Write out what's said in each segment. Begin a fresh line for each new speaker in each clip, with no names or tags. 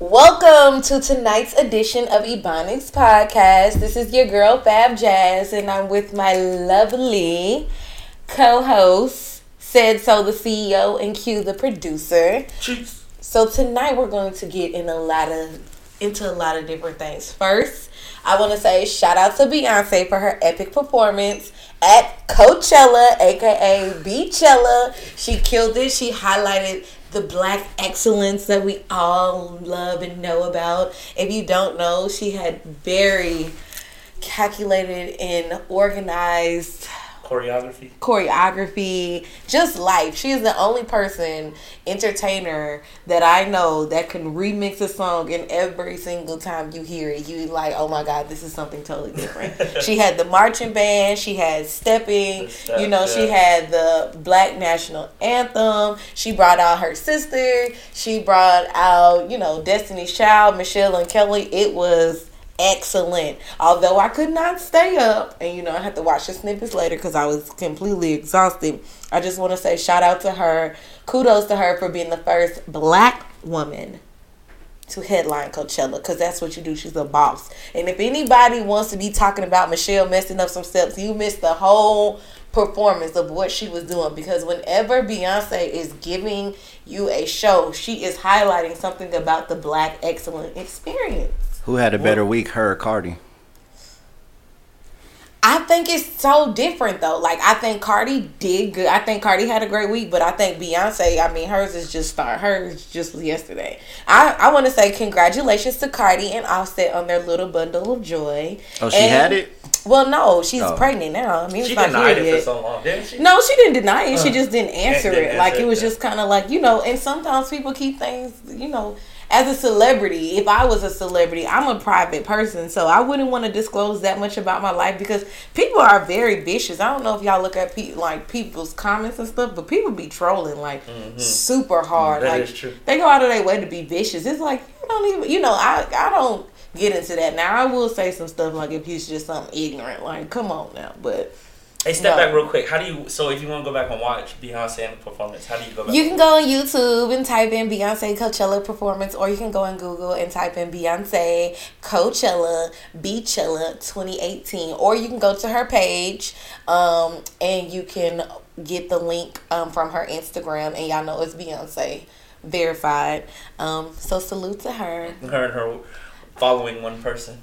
Welcome to tonight's edition of Ebonics Podcast. This is your girl Fab Jazz, and I'm with my lovely co-host, Said So the CEO, and Q the producer.
Jeez.
So tonight we're going to get into a lot of different things. First, I want to say shout out to Beyonce for her epic performance at Coachella, aka Beachella. She killed it. She highlighted the black excellence that we all love and know about. If you don't know, she had very calculated and organized choreography, just life. She is the only entertainer that I know that can remix a song, and every single time you hear it, you like, oh my God, this is something totally different. She had the marching band, she had stepping, she had the Black National Anthem, she brought out her sister, she brought out, Destiny's Child, Michelle and Kelly. It was excellent. Although I could not stay up, and I had to watch the snippets later because I was completely exhausted. I just want to say shout out to her. Kudos to her for being the first black woman to headline Coachella, because that's what you do. She's a boss. And if anybody wants to be talking about Michelle messing up some steps, you missed the whole performance of what she was doing, because whenever Beyonce is giving you a show, she is highlighting something about the black excellent experience.
Who had a better week, her or Cardi?
I think it's so different, though. Like, I think Cardi did good. I think Cardi had a great week, but I think Beyonce, hers is just yesterday. I want to say congratulations to Cardi and Offset on their little bundle of joy.
Oh, she had it?
Well, no, she's pregnant now.
She denied it for so long, didn't she?
No, she didn't deny it. She just didn't answer it. Like, it was just kind of like, and sometimes people keep things, as a celebrity, if I was a celebrity, I'm a private person, so I wouldn't want to disclose that much about my life, because people are very vicious. I don't know if y'all look at people's comments and stuff, but people be trolling super hard.
That is true.
They go out of their way to be vicious. It's like, you don't even, I don't get into that. Now, I will say some stuff like if he's just something ignorant, like, come on now, but...
Hey, step back real quick. So if you want to go back and watch Beyonce and the performance, how do you go back?
You can go on YouTube and type in Beyonce Coachella performance, or you can go on Google and type in Beyonce Coachella Beachella 2018, or you can go to her page, and you can get the link from her Instagram, and y'all know it's Beyonce verified. So salute to her.
Her and her following one person.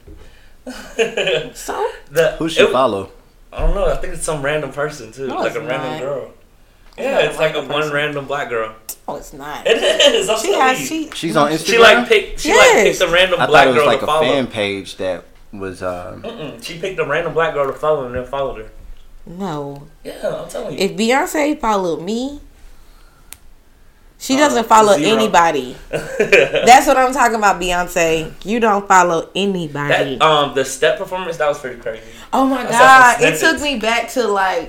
So
who she follow?
I don't know. I think it's some random person too, like a random girl. Yeah, it's like one random black girl.
Oh, it's not.
It is.
She's on Instagram.
She picked a random black girl to follow.
I thought it was like a fan page that was.
She picked a random black girl to follow and then followed her.
No.
Yeah, I'm telling you.
If Beyonce followed me, she doesn't follow anybody. That's what I'm talking about, Beyonce. You don't follow anybody.
The step performance, that was pretty crazy.
Oh my God. It took me back to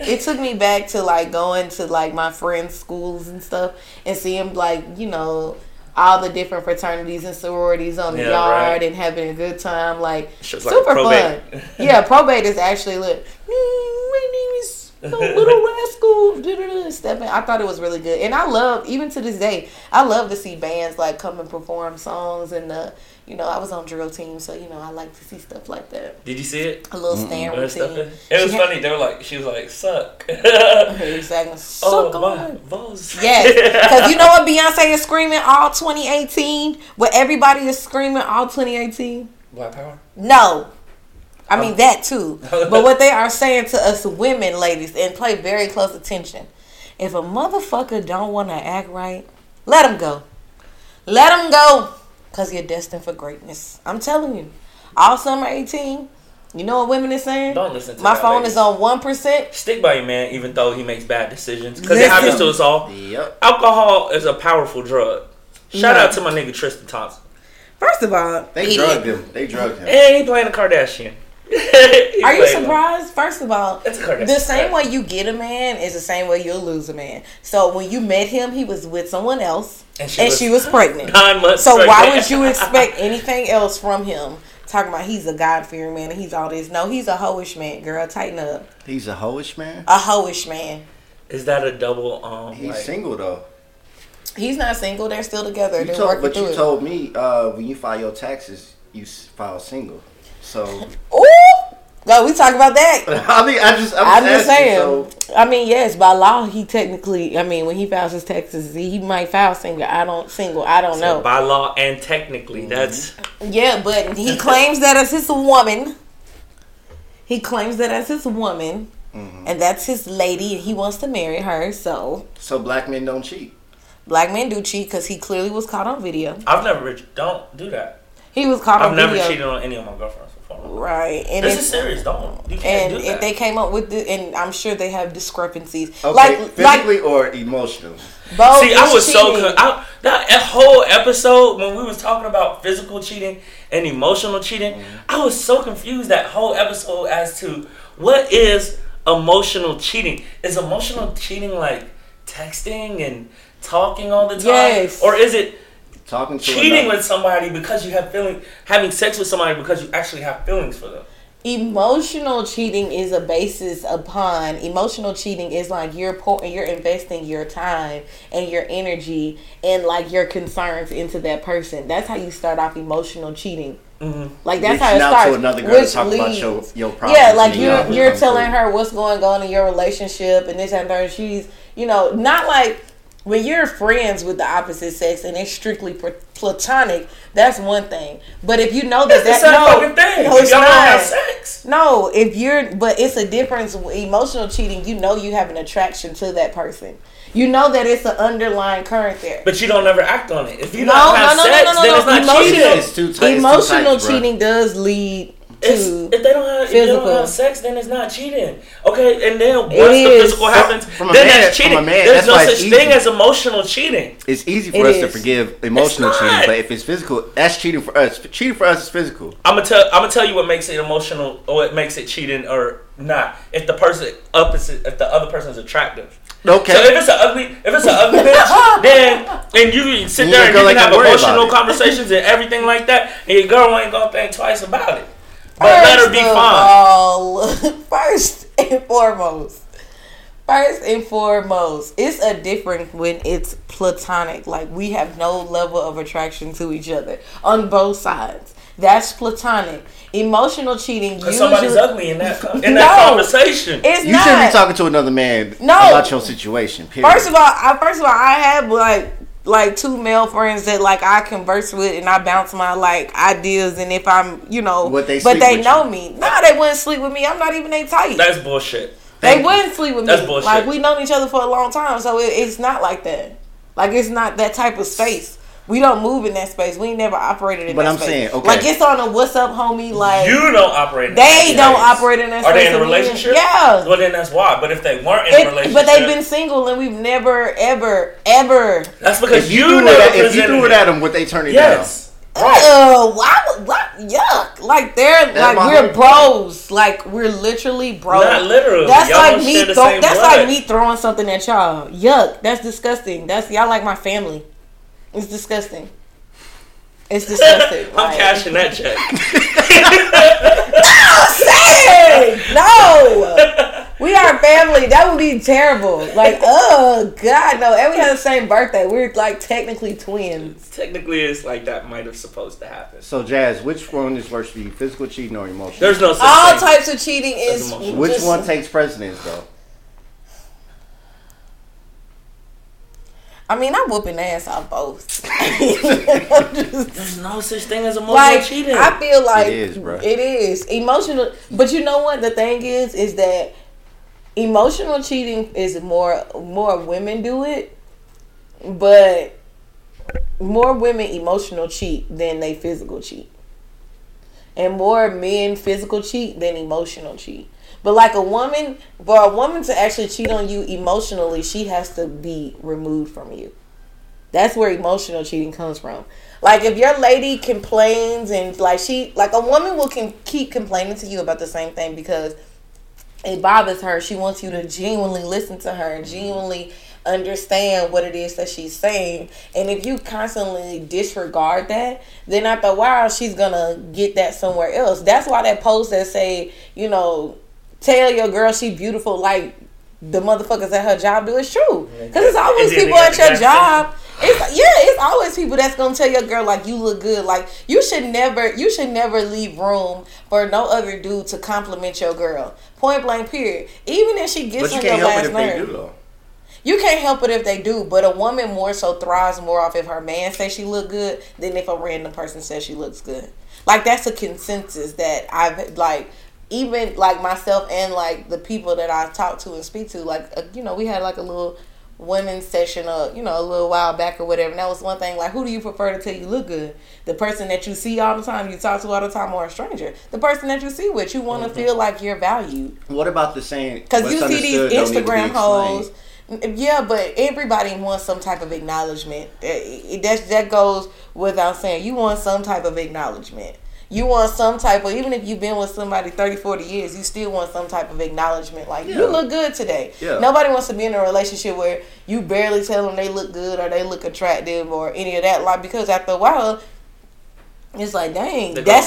going to my friends' schools and stuff and seeing all the different fraternities and sororities on the yard and having a good time. Super fun. Yeah, probate is actually lit. My name is Little Rascal. Stepping. I thought it was really good. And I love, even to this day, I love to see bands come and perform songs. And I was on drill team, so I like to see stuff like that.
Did you see it?
A little stand routine.
It was funny. She was like, suck.
Exactly. Suck on
balls.
Yes. Because you know what Beyonce is screaming all 2018? What everybody is screaming all 2018?
Black power?
No. I mean, that too. But what they are saying to us women, ladies, and pay very close attention. If a motherfucker don't want to act right, let him go. Let him go. Because you're destined for greatness. I'm telling you. All summer 18, you know what women is saying?
Don't listen to
my
that,
phone
ladies.
is on 1%.
Stick by your man, even though he makes bad decisions. Because it happens to us all.
Yep.
Alcohol is a powerful drug. Shout out to my nigga Tristan Thompson.
First of all,
They drugged him.
And he playing a Kardashian.
Are you surprised? First of all,
it's a
the same way you get a man is the same way you'll lose a man. So when you met him, he was with someone else, and she was pregnant.
9 months.
So why would you expect anything else from him? Talking about he's a God-fearing man and he's all this. No, he's a hoish man, girl. Tighten up.
He's a hoish man?
A hoish man.
Is that a double?
He's single though.
He's not single. They're still together. They're working
but
through
you
it.
told me when you file your taxes, you file single. So.
Ooh. Go, we talk about that.
I mean, I'm just
saying.
So.
I mean, yes, by law, he technically. I mean, when he files his taxes, he might file single. I don't know.
By law and technically, that's.
Yeah, but he claims that as his woman. He claims that as his woman, and that's his lady, and he wants to marry her. So
black men don't cheat.
Black men do cheat because he clearly was caught on video.
Don't do that.
He was caught on video.
I've never cheated on any of my girlfriends before.
Right. And
this is serious. You can't do that.
If they came up with it, and I'm sure they have discrepancies.
Okay, physically or emotionally?
Both.
See, I was that whole episode when we was talking about physical cheating and emotional cheating, I was so confused that whole episode as to what is emotional cheating. Is emotional cheating like texting and talking all the time?
Yes.
Or is it
cheating
with somebody because you have feelings, having sex with somebody because you actually have feelings for them?
Emotional cheating is a basis upon emotional cheating is like you're investing your time and your energy and like your concerns into that person. That's how you start off emotional cheating. Mm-hmm. Like that's how it starts.
To another girl to talk about your problems.
Yeah, like you're telling her what's going on in your relationship and this and that. And she's not like. When you're friends with the opposite sex and it's strictly platonic, that's one thing. But if you know that
that's the same thing.
No, it's
y'all
not.
Don't have sex.
No, but it's a difference. Emotional cheating, you have an attraction to that person. You know that it's an underlying current there.
But you don't ever act on it. If you don't have sex, then it's not cheating.
It's too tight.
Emotional cheating does lead.
If they don't have sex, then it's not cheating. Okay, and then once the physical happens, then that's cheating. There's no such thing as emotional cheating.
It's easy for us to forgive emotional cheating, but if it's physical, that's cheating for us. Cheating for us is physical.
I'm gonna tell you what makes it emotional or what makes it cheating or not. If the other person is attractive.
Okay.
So if it's an ugly bitch, then and you sit there and you can have emotional conversations and everything like that, and your girl ain't gonna think twice about it. But let her be fine.
First and foremost, it's a difference when it's platonic. Like we have no level of attraction to each other on both sides. That's platonic. Emotional cheating.
Because somebody's ugly in that conversation.
It's
you shouldn't be talking to another man about your situation. Period.
First of all, I have like two male friends that like I converse with and I bounce my like ideas and if I'm but they know me. Nah, they wouldn't sleep with me. I'm not even they type.
That's bullshit.
They wouldn't sleep with me.
That's bullshit.
Like we known each other for a long time, so it's not like that. Like it's not that type of space. We don't move in that space. We ain't never operated in that space. But I'm saying, okay. Like it's on a what's up, homie. Like
you don't operate in
that space. They don't operate in that space.
Are they in a relationship?
Yeah.
Well then that's why. But if they weren't in a relationship.
But they've been single and we've never, ever.
That's because
if you threw it at them, would they turn it down?
Right. What? Yuck! Like we're bros. Like we're literally bros.
Not literally.
That's like me. Like me throwing something at y'all. Yuck! That's disgusting. Y'all like my family. It's disgusting. It's disgusting.
I'm cashing that check.
No! We are family. That would be terrible. Like, oh God, no. And we have the same birthday. We're like technically twins.
Technically, it's like that might have supposed to happen.
So, Jazz, which one is worse for you? Physical cheating or emotional?
There's no such
all
thing.
Types of cheating is.
Which one takes precedence, though?
I mean, I'm whooping ass off both.
There's no such thing as emotional cheating.
I feel like
it is, bro.
It is emotional, but you know what? The thing is that emotional cheating is more women do it, but more women emotional cheat than they physical cheat, and more men physical cheat than emotional cheat. But like for a woman to actually cheat on you emotionally, she has to be removed from you. That's where emotional cheating comes from. Like if your lady complains and like a woman will keep complaining to you about the same thing because it bothers her. She wants you to genuinely listen to her and genuinely understand what it is that she's saying. And if you constantly disregard that, then after a while she's gonna get that somewhere else. That's why that post that say, tell your girl she beautiful like the motherfuckers at her job do is true. Because it's always people at your job. It's always people that's gonna tell your girl like you look good. Like you should never leave room for no other dude to compliment your girl. Point blank, period. Even if she gets on your last nerve. You can't help it if they do, but a woman more so thrives more off if her man says she look good than if a random person says she looks good. Like that's a consensus that I've like, even like myself and like the people that I talk to and speak to. Like we had like a little women's session, a little while back or whatever. And that was one thing. Like, who do you prefer to tell you look good? The person that you see all the time, you talk to all the time, or a stranger? The person that you see with, you want to feel like you're valued.
What about the saying?
Because you see these Instagram hoes. Yeah, but everybody wants some type of acknowledgement. That goes without saying. You want some type of acknowledgement. You want some type of, even if you've been with somebody 30, 40 years, you still want some type of acknowledgement. Like, you look good today. Yeah. Nobody wants to be in a relationship where you barely tell them they look good or they look attractive or any of that. Like, because after a while, it's like, dang, that's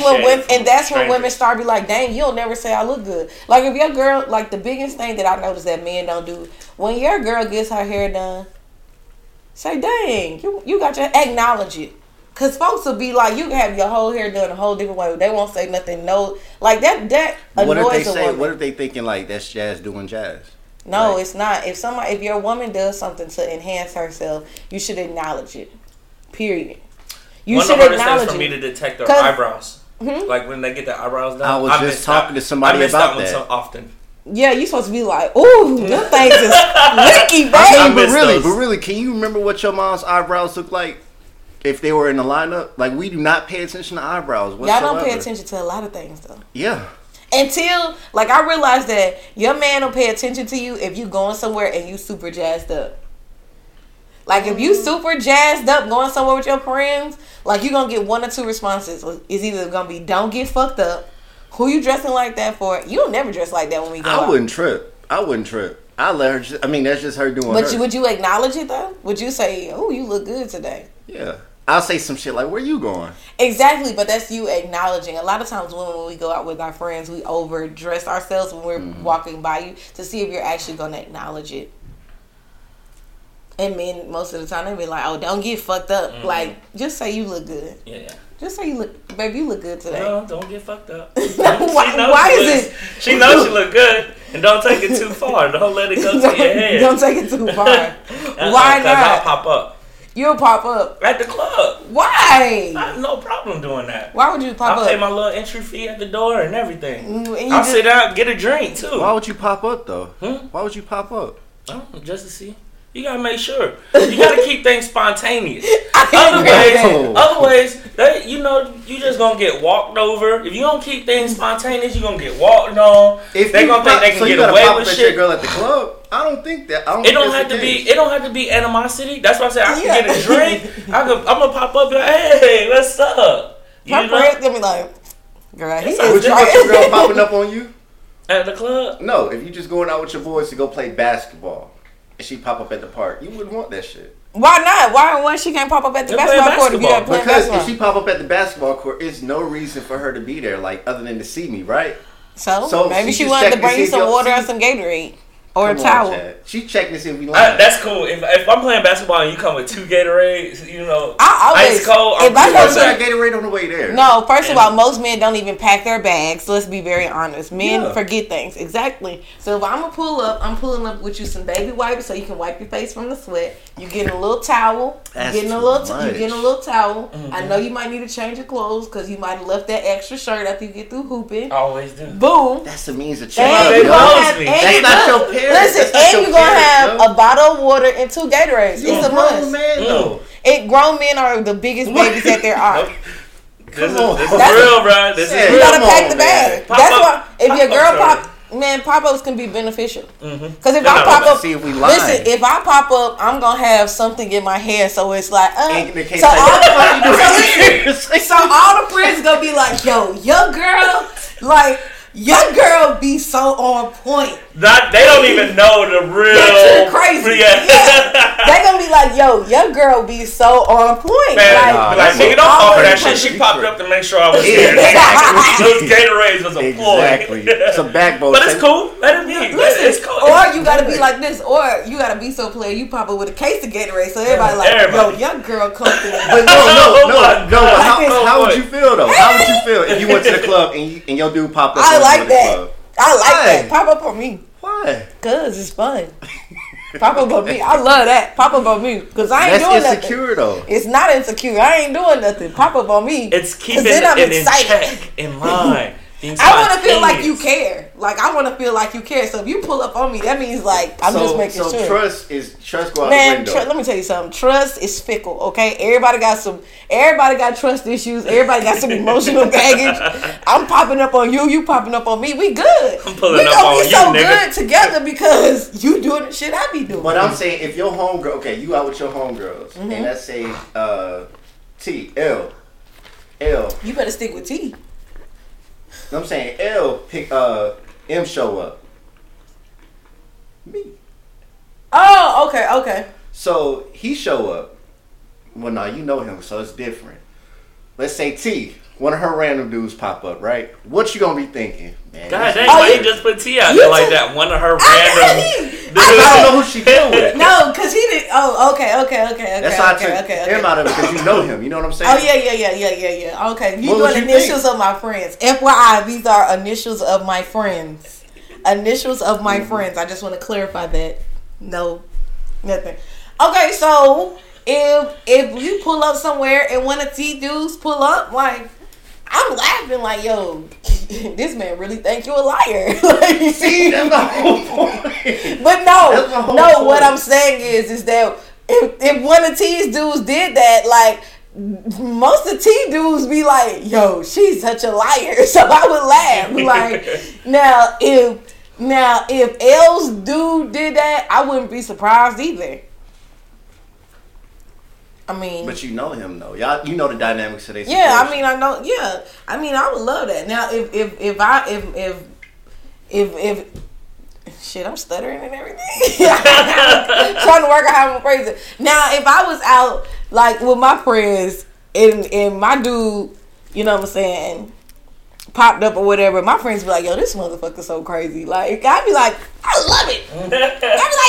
when women start be like, dang, you'll never say I look good. Like if your girl, like the biggest thing that I notice that men don't do, when your girl gets her hair done, say, dang, you got your, acknowledge it. Cause folks will be like, you can have your whole hair done a whole different way. They won't say nothing. No, like that annoys a woman.
What if they thinking like that's Jazz doing Jazz?
No, it's not. If your woman does something to enhance herself, you should acknowledge it. Period.
You should acknowledge it. One of the hardest things for me to detect are eyebrows. Mm-hmm. Like when they get their eyebrows done.
I was just talking to somebody about that.
So often.
Yeah, you supposed to be like, ooh, them things is licky, baby.
But really, can you remember what your mom's eyebrows looked like if they were in the lineup? Like, we do not pay attention to eyebrows whatsoever.
Y'all don't pay attention to a lot of things, though.
Yeah.
Until, like, I realized that your man will pay attention to you if you going somewhere and you super jazzed up. Like, if you super jazzed up going somewhere with your friends, like, you're going to get one or two responses. It's either going to be, don't get fucked up. Who you dressing like that for? You don't never dress like that when we go out.
I wouldn't trip. I let her, that's just her doing her.
But would you acknowledge it, though? Would you say, oh, you look good today?
Yeah. I'll say some shit like, where you going?
Exactly, but that's you acknowledging. A lot of times when we go out with our friends, we overdress ourselves when we're walking by you to see if you're actually going to acknowledge it. And men, most of the time, they be like, oh, don't get fucked up. Mm-hmm. Like, just say you look good.
Yeah.
Just say you look, baby, you look good today.
No, don't get fucked up.
Why is it?
She knows she look good. And don't take it too far. Don't let it go to your head.
Don't take it too far. Why not?
Because I'll pop up.
You'll pop up.
At the club.
Why?
I have no problem doing that.
Why would you pop up?
I'll pay my little entry fee at the door and everything. I'll sit down, get a drink, too.
Why would you pop up, though? Why would you pop up?
Just to see. You gotta make sure. You gotta keep things spontaneous. Otherwise, you just gonna get walked over. If you don't keep things spontaneous, you gonna get walked on. They're gonna think they can get away with shit.
Your girl at the club. I don't think that.
It don't have to be animosity. That's why I said I can get a drink. I'm gonna pop up and be like, hey, what's up?
My friends gonna be like, girl, he is
would you want your girl popping up on you
at the club?
No, if you just going out with your boys to go play basketball. She pop up at the park. You wouldn't want that shit.
Why not? Why she can't pop up at the basketball court if you got playing basketball?
Because if she pop up at the basketball court, there's no reason for her to be there, like other than to see me, right?
So maybe she wanted to bring you some water or some Gatorade. Or a towel.
She's checking to see if we like.
That's cool. If I'm playing basketball and you come with 2 Gatorades, ice cold.
If I got Gatorade on the way there.
No, first of all, most men don't even pack their bags. So let's be very honest. Men forget things. Exactly. So if I'm gonna pull up, I'm pulling up with you some baby wipes so you can wipe your face from the sweat. You getting a little towel. You getting a little towel. Mm-hmm. I know you might need to change your clothes because you might have left that extra shirt after you get through hooping.
I always do.
Boom.
That's the means of change.
That's not your parents. Listen, and you're going to have a bottle of water and 2 Gatorades. It's a must. Grown men are the biggest babies that there are.
This is real, bro.
You got to pack the bag. That's why if your girl pop-ups can be beneficial. Because if I pop up, listen, if I pop up, I'm going to have something in my hair. So it's like, so all the friends going to be like, yo, your girl be so on point.
They don't even know the real.
That shit crazy.
Yeah.
They gonna be like, yo, your girl be so on point.
Man, like, nigga, don't call her that shit.
perfect.
She popped up to make sure I was there. Those Gatorades was a ploy.
Exactly. It's a backbone.
But it's cool. Let it be.
Listen,
It's cool.
or you gotta be like this, or you gotta be so player. You pop up with a case of Gatorade, so everybody like, yo, your girl comfortable.
But no. How would you feel though? How would you feel if you went to the club and your dude popped up?
I like
the
that.
club?
I like
Why?
that. Pop up on me.
Why?
Cause it's fun. Pop up on me. I love that. Pop up on me. Cause I ain't doing
That's insecure
nothing.
though.
It's not insecure. I ain't doing nothing. Pop up on me.
It's keeping
then I'm
it in
excited.
check, in line.
I want to feel like you care. Like I want to feel like you care. So if you pull up on me, that means like I'm just making sure.
So trust go out
Man,
the window.
let me tell you something. Trust is fickle. Okay, everybody got trust issues. Everybody got some emotional baggage. I'm popping up on you. You popping up on me. We good.
I'm pulling
we
up
gonna
on
be
you,
so
nigga.
good together because you doing the shit I be doing.
But I'm saying if your homegirl, okay, you out with your homegirls, and let's say T L.
You better stick with T.
I'm saying L pick M show up. Me.
Oh, okay.
So he show up. Well, no, you know him, so it's different. Let's say T, one of her random dudes pop up, right? What you gonna be thinking, man?
God dang,
Oh,
why
you-
you just put T out
you
there like
too-
that? One of her random.
I don't know who she deal with.
No, because he did. Oh, okay.
That's how I took him out of it because you know him. You know what I'm saying?
Oh yeah. Okay, you
What would
doing
you
initials of my friends. FYI, these are initials of my friends. Initials of my friends. I just want to clarify that. No, nothing. Okay, so if you pull up somewhere and one of T dudes pull up, like I'm laughing, like yo, this man really think you a liar. Like,
See, that's the whole point.
but
That's my whole
no.
point.
What I'm saying is that if one of T's dudes did that, like most of T dudes be like, "Yo, she's such a liar," so I would laugh. Like now if L's dude did that, I wouldn't be surprised either. I mean,
But you know him though. Y'all, you know the dynamics of their
yeah, I
situation.
mean, I know. Yeah, I mean, I would love that. Now, if shit, I'm stuttering and everything. Trying to work out how I'm gonna phrase it. Now, if I was out like with my friends and my dude, you know what I'm saying, popped up or whatever, my friends be like, "Yo, this motherfucker's so crazy." Like, I'd be like, "I love it."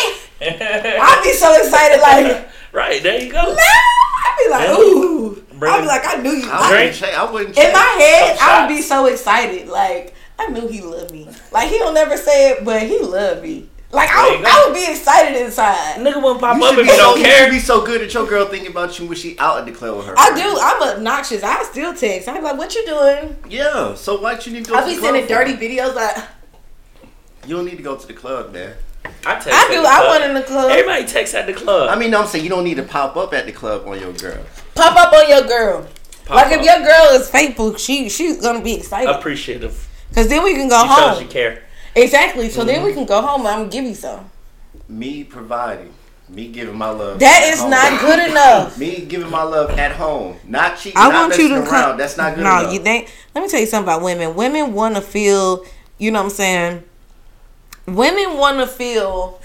I'd be so excited, like.
Right, there you go.
No, I'd be like, ooh. I'd be like, I knew you.
I wouldn't
In my head,
Some
I would be
shots.
so excited. Like, I knew he loved me. Like, he don't never say it, but he loved me. Like,
There you go.
I would be excited inside.
Nigga wouldn't pop
You
up
should
if
be
you don't
you
care.
should be so good at your girl thinking about you when she out at the club with her.
I
friends.
do. I'm obnoxious. I still text. I'm like, what you doing?
Yeah. So why you need to go
I
to
be
the club?
sending
for?
dirty videos like,
You don't need to go to the club, man.
I text
I
at
do.
the
I
club.
want in the club.
Everybody texts at the club.
I mean, no, I'm saying you don't need to pop up at the club on your girl.
Pop up on your girl.
Pop
Like,
up.
if your girl is faithful, she's going to be excited.
Appreciative.
Because then we can go
She shows you
home.
care.
Exactly. So then we can go home and I'm going to give you some.
Me providing, me giving my love.
That
at
is
home.
not good enough.
Me giving my love at home, not cheating.
I
not
want you to
messing
come.
around. That's not good
no,
enough.
you think? Let me tell you something about women. Women want to feel. You know what I'm saying? Women want to feel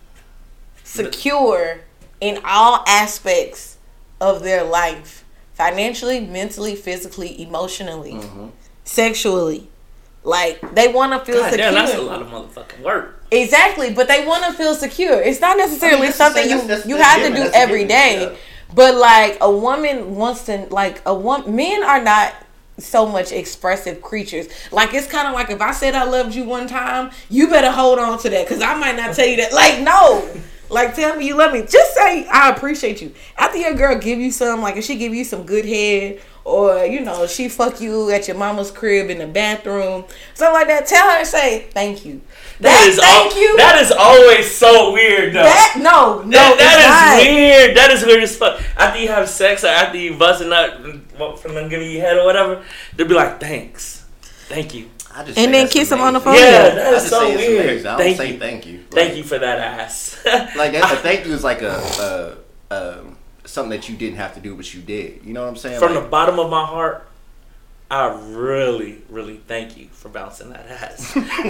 secure in all aspects of their life, financially, mentally, physically, emotionally, sexually. Like they want to feel
God
secure.
damn, that's a lot of motherfucking work.
Exactly, but they want to feel secure. It's not necessarily
that's
something
the same- that's
you
the
have to
given,
do
that's the
every
given,
day.
yeah.
But like a woman wants to, like a woman, men are not so much expressive creatures. Like it's kind of like if I said I loved you one time, you better hold on to that because I might not tell you that. Like no, like tell me you love me. Just say I appreciate you. After your girl give you some, like if she give you some good head. Or, you know, she fuck you at your mama's crib in the bathroom. Something like that. Tell her, say, thank you. Thank you.
That is always so weird, though.
No,
That is weird. That is weird as fuck. After you have sex or after you busting up from them giving you head or whatever, they'll be like, thanks. Thank you.
I just
And
say
then
that's
kiss him on the
amazing.
phone.
Yeah,
Yeah.
that
I
is
just
so
say it's
weird.
amazing. I don't
Thank
say
you.
thank you.
Thank you for that ass.
Like a thank you is like a something that you didn't have to do, but you did. You know what I'm saying?
From
like,
the bottom of my heart, I really, really thank you for bouncing that ass.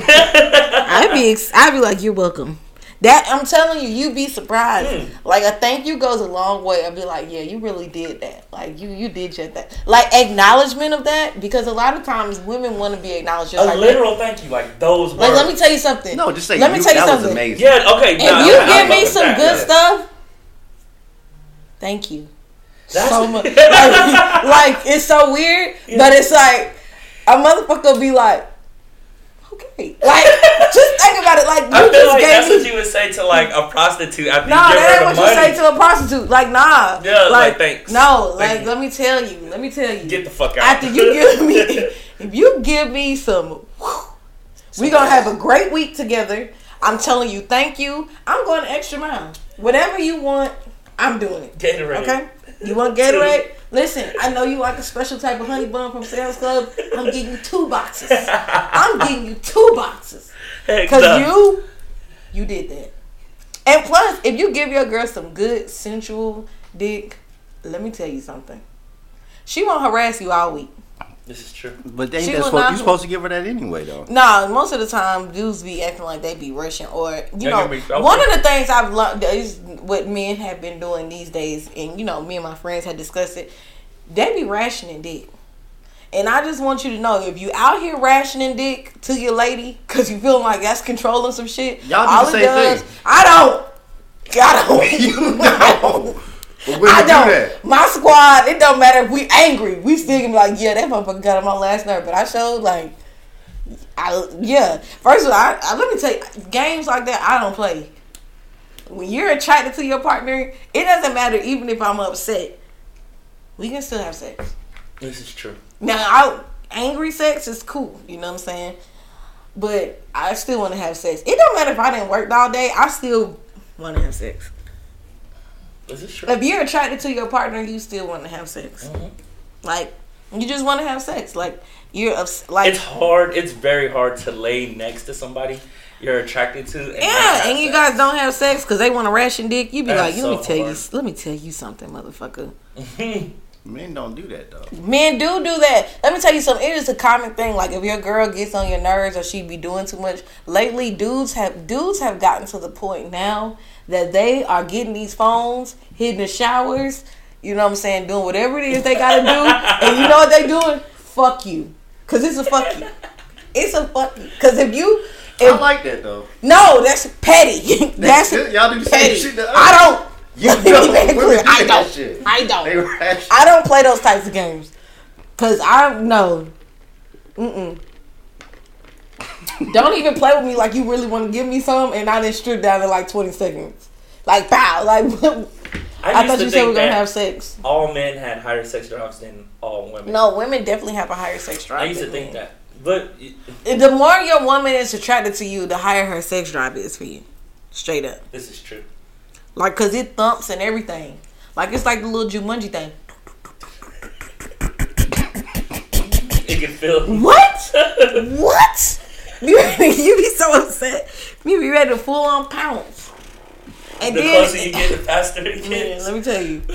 I'd be like, you're welcome. That I'm telling you, you'd be surprised. Like a thank you goes a long way. I'd be like, yeah, you really did that. Like you did just that. Like acknowledgement of that, because a lot of times women want to be acknowledged. Just like
literal thank you, like those words.
Like let me tell you something.
No, just say
let me tell you
that
something.
was amazing.
Yeah, okay.
If you give me some good stuff, thank you. So much. Like it's so weird, but it's like a motherfucker be like, okay, like just think about it. Like you
I feel
just
like
gave
that's
me.
what you would say to like a prostitute after
Nah,
you give
that
her
ain't
the
what
money.
you say to a prostitute. Like, nah.
Yeah, like, thanks.
No,
Thank
like,
you.
let me tell you.
Get the fuck out.
After you give me, if you give me some, we gonna have a great week together. I'm telling you, thank you. I'm going the extra mile. Whatever you want, I'm doing it.
Gatorade.
Okay? You want Gatorade? Listen, I know you like a special type of honey bun from Sam's Club. I'm getting you 2 boxes. I'm getting you 2 boxes. Because you did that. And plus, if you give your girl some good sensual dick, let me tell you something. She won't harass you all week.
This is true.
But they
She
ain't
will not-
you supposed to give her that anyway, though.
Nah, most of the time, dudes be acting like they be rushing. Or, you
That
know,
can be- okay.
one of the things I've learned is what men have been doing these days, and, you know, me and my friends had discussed it, they be rationing dick. And I just want you to know, if you out here rationing dick to your lady, because you feel like that's controlling some shit,
Y'all do
all
the
it
same
does,
thing.
I don't.
You know. But when
I
you do
don't.
that,
My squad, it don't matter if we angry. We still gonna be like, yeah, that motherfucker got on my last nerve. But I showed like, First of all, I let me tell you, games like that I don't play. When you're attracted to your partner, it doesn't matter even if I'm upset. We can still have sex.
This is true.
Now, angry sex is cool. You know what I'm saying? But I still want to have sex. It don't matter if I didn't work all day. I still want to have sex.
This is true.
If you're attracted to your partner, you still want to have sex.
Mm-hmm.
Like, you just want to have sex. Like, you're like.
It's hard. It's very hard to lay next to somebody you're attracted to. And
And you guys don't have sex because they want to ration dick. You be
That's
like,
so
let me tell you something, motherfucker.
men don't do that, though.
Men do that. Let me tell you something. It is a common thing. Like, if your girl gets on your nerves or she be doing too much. Lately, dudes have gotten to the point now that they are getting these phones, hitting the showers, you know what I'm saying, doing whatever it is they got to do. And you know what they doing? Fuck you. Because it's a fuck you. It's a fuck you. Because
I like that, though.
No, that's petty. That's
Y'all do the
petty.
same shit to us.
I don't.
You
Let me
don't.
be very
Women
clear.
do
I
that
don't.
shit.
I
They
don't.
rash.
I don't play those types of games. Cause I know. Don't even play with me like you really want to give me some, and I didn't strip down in like 20 seconds. Like pow. Like I thought you said we were gonna have sex.
All men had higher sex drives than all women.
No, women definitely have a higher sex drive.
I used to
than
think
men.
that, but
The more your woman is attracted to you, the higher her sex drive is for you. Straight up.
this is true.
Like, cause it thumps and everything. Like, it's like the little Jumanji thing.
You can feel.
What? What? You be so upset. You be ready to full on pounce. And
The
then,
closer you get, the faster it
man,
gets.
let me tell you.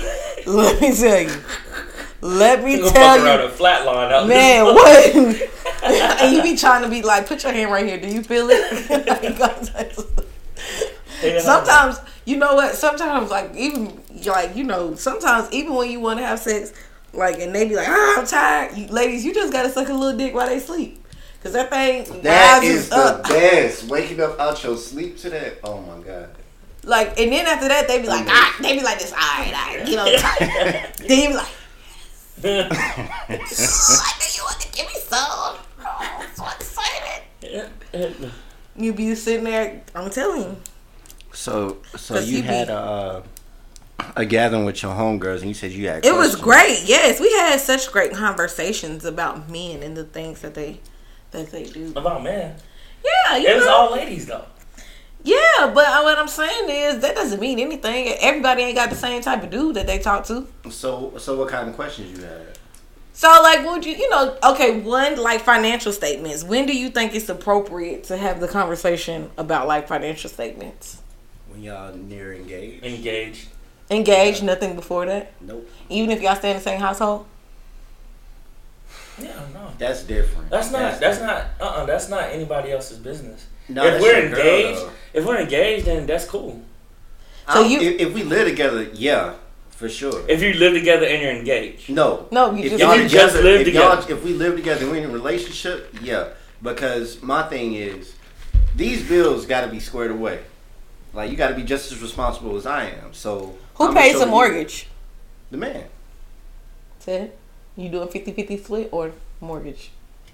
Let me
You gonna
tell
fuck around
you.
a flat line out
Man,
this
what? And you be trying to be like, put your hand right here. Do you feel it? Sometimes, you know what? Sometimes, like, even, like, you know, sometimes even when you want to have sex, like, and they be like, I'm tired. Ladies, you just got to suck a little dick while they sleep. Because that thing
That
rises
is the
up.
best. Waking up out your sleep to that. Oh my god.
Like, and then after that, they be like, they be like this, all right, get on tight. Then you be like, I know you want to give me some. Oh, I'm so excited. You be sitting there, I'm telling you.
So
'Cause
you
you
had a gathering with your homegirls, and you said you had.
It was
questions.
great. Yes, we had such great conversations about men and the things that they do.
About man.
Yeah, you
It was
know.
all ladies though.
Yeah, but what I'm saying is that doesn't mean anything. Everybody ain't got the same type of dude that they talk to.
So what kind of questions you had?
So, like, would you know, okay, one, like, financial statements. When do you think it's appropriate to have the conversation about, like, financial statements?
When y'all near engaged?
Engaged.
Engaged, nothing before that?
Nope.
Even if y'all stay in the same household?
Yeah, no.
That's different.
That's not anybody else's business.
No,
if
that's
we're
your
engaged,
girl,
then that's cool.
So
if we live together, yeah, for sure.
If you live together and you're engaged,
No,
you
if
just
y'all
just live together.
If we live together, we're in a relationship, yeah. Because my thing is, these bills got to be squared away. Like you got to be just as responsible as I am. So
who pays the mortgage?
The man.
Ted, you doing 50-50 split or mortgage?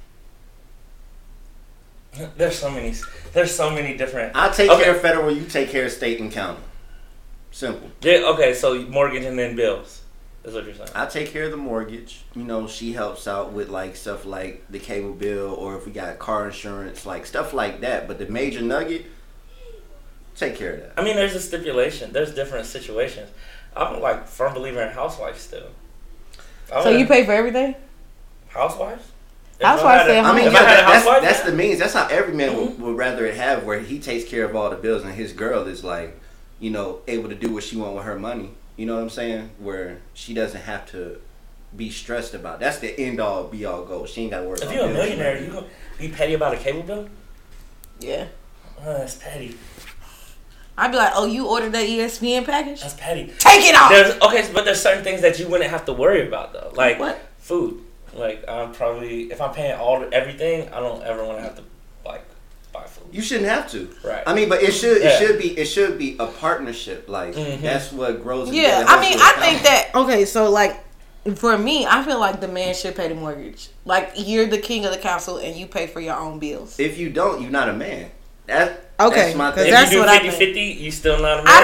there's so many different.
I take care of federal, you take care of state and county. Simple.
Yeah, okay, so mortgage and then bills. That's what you're saying.
I take care of the mortgage. You know, she helps out with like stuff like the cable bill, or if we got car insurance, like stuff like that. But the major nugget, take care of that.
I mean, there's a stipulation. There's different situations. I'm like firm believer in housewives still.
So you pay for everything?
Housewives?
Housewives stay at home.
I mean,
If I had a housewife,
that's the means. That's how every man would rather it have, where he takes care of all the bills and his girl is like, you know, able to do what she want with her money. You know what I'm saying? Where she doesn't have to be stressed about. That's the end all be all goal. She ain't got to worry about.
If you're a millionaire, you gonna be petty about a cable bill?
Yeah.
That's petty.
I'd be like, oh, you ordered the ESPN package?
That's petty.
Take it off!
But there's certain things that you wouldn't have to worry about though. Like
what?
Food. Like I'm probably, if I'm paying everything, I don't ever want to have to like buy food.
You shouldn't have to.
Right.
I mean, but it should be a partnership. Like that's what grows.
Yeah, I mean, I think that so like for me, I feel like the man should pay the mortgage. Like you're the king of the castle and you pay for your own bills.
If you don't, you're not a man.
That's my thing.
If you do 50-50, you still not a man.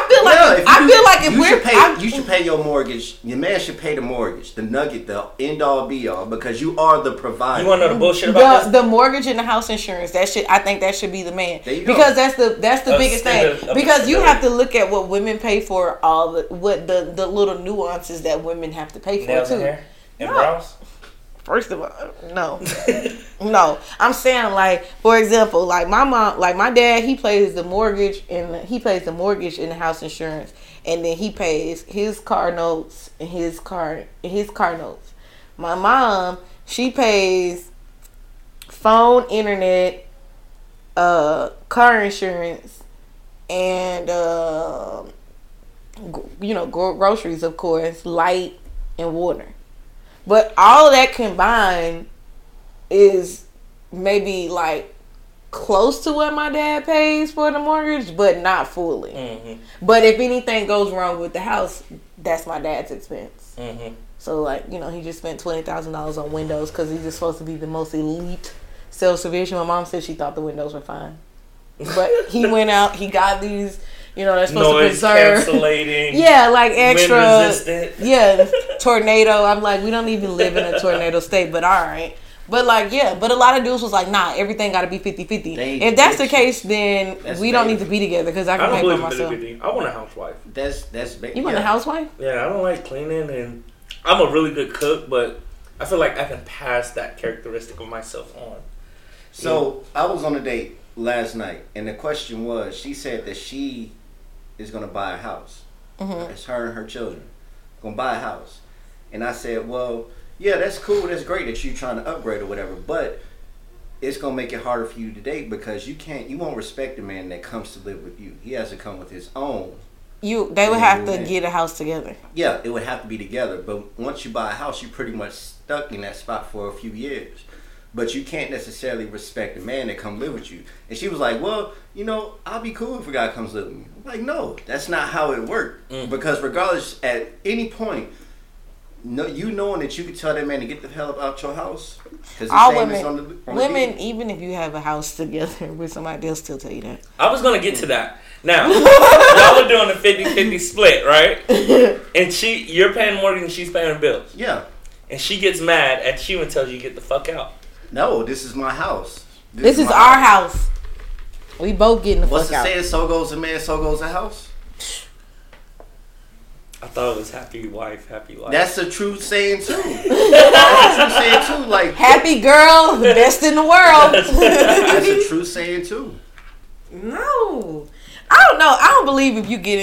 You should pay your mortgage. Your man should pay the mortgage, the nugget, the end all be all, because you are the provider.
You want to know the bullshit about this?
The mortgage and the house insurance. I think that should be the man, because that's the biggest thing. Because you have to look at what women pay for, the little nuances that women have to pay for
Nails
too.
and hair and brows.
First of all, no. No. I'm saying, like, for example, like my mom, like my dad, he pays the mortgage and the house insurance, and then he pays his car notes and his car notes. My mom, she pays phone, internet, car insurance, and groceries, of course, light and water. But all of that combined is maybe like close to what my dad pays for the mortgage, but not fully. Mm-hmm. But if anything goes wrong with the house, that's my dad's expense. Mm-hmm. So like, he just spent $20,000 on windows because he's just supposed to be the most elite sales division. My mom said she thought the windows were fine. But he went out, he got these... they're supposed
noise
to preserve.
Cancellating.
Yeah, like extra.
Wind resistant.
Yeah, tornado. I'm like, we don't even live in a tornado state, but all right. But like, yeah, but a lot of dudes was like, nah, everything got to be 50-50. If that's the case, then we don't need to be together because I can pay for myself.
50-50. I want a housewife.
You want a housewife?
Yeah, I don't like cleaning, and I'm a really good cook, but I feel like I can pass that characteristic of myself on.
So I was on a date last night, and the question was, she said that she is going to buy a house. Mm-hmm. It's her and her children going to buy a house. And I said, well, yeah, that's cool. That's great that you're trying to upgrade or whatever. But it's going to make it harder for you to date because you won't respect a man that comes to live with you. He has to come with his own. They
would have to get a house together.
Yeah, it would have to be together. But once you buy a house, you're pretty much stuck in that spot for a few years. But you can't necessarily respect a man that come live with you. And she was like, well, I'll be cool if a guy comes live with me. I'm like, no, that's not how it worked. Mm. Because regardless, at any point, knowing that you could tell that man to get the hell up out your house.
All women, even if you have a house together with somebody, they'll still tell you that.
I was going to get to that. Now, y'all are doing a 50-50 split, right? And you're paying mortgage and she's paying bills.
Yeah.
And she gets mad at you and tells you to get the fuck out.
No, this is my house.
This is our house. We both getting the fuck out.
What's the saying? So goes a man, so goes a house.
I thought it was happy wife, happy life.
That's a true saying too. That's a true saying too. Like
happy girl, the best in the world.
That's a true saying too.
No, I don't know. I don't believe if you get in.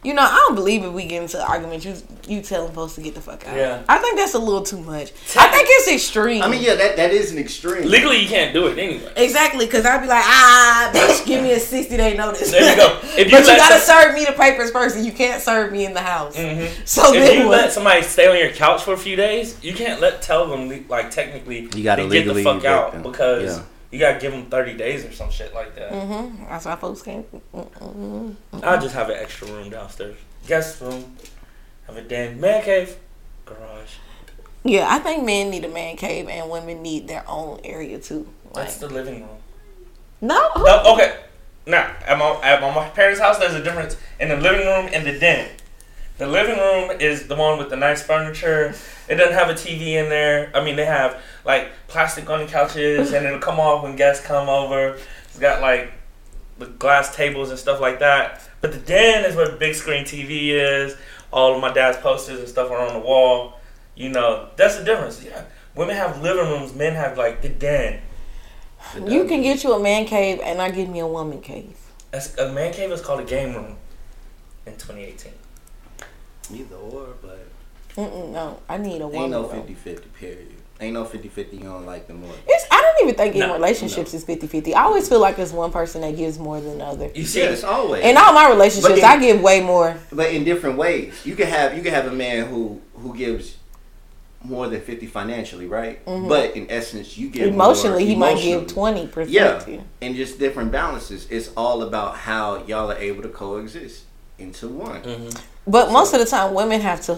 I don't believe if we get into an argument, you telling folks to get the fuck out.
Yeah.
I think that's a little too much. I think it's extreme.
I mean, yeah, that is an extreme.
Legally, you can't do it anyway.
Exactly, because I'd be like, bitch, give me a 60-day notice.
There you go.
But you gotta serve me the papers first, and you can't serve me in the house.
Mm-hmm.
So
if you let somebody stay on your couch for a few days, you can't tell them, like, technically,
you gotta
get the fuck out
them.
because you gotta give them 30 days or some shit like that.
Mm-hmm. That's why folks can't.
I'll just have an extra room downstairs. Guest room, have a damn man cave, garage.
Yeah, I think men need a man cave and women need their own area too.
That's the living room.
No.
Okay. Now, at my parents' house, there's a difference in the living room and the den. The living room is the one with the nice furniture. It doesn't have a TV in there. I mean, they have like plastic on the couches, and it'll come off when guests come over. It's got like the glass tables and stuff like that. But the den is where the big screen TV is. All of my dad's posters and stuff are on the wall. That's the difference. Yeah, women have living rooms. Men have like the den.
You can get you a man cave, and I give me a woman cave.
A man cave is called a game room in 2018.
Either or, but
no, I need a woman.
Ain't no 50-50, period. Ain't no 50-50, you don't like them more.
I don't even think in relationships it's 50-50. I always feel like it's one person that gives more than the other.
You see,
it's always.
In all my relationships, I give way more.
But in different ways. You can have a man who gives more than 50 financially, right? Mm-hmm. But in essence, you give
emotionally, he might give 20%.
Yeah, and just different balances. It's all about how y'all are able to coexist into one. Mm-hmm.
But most of the time, men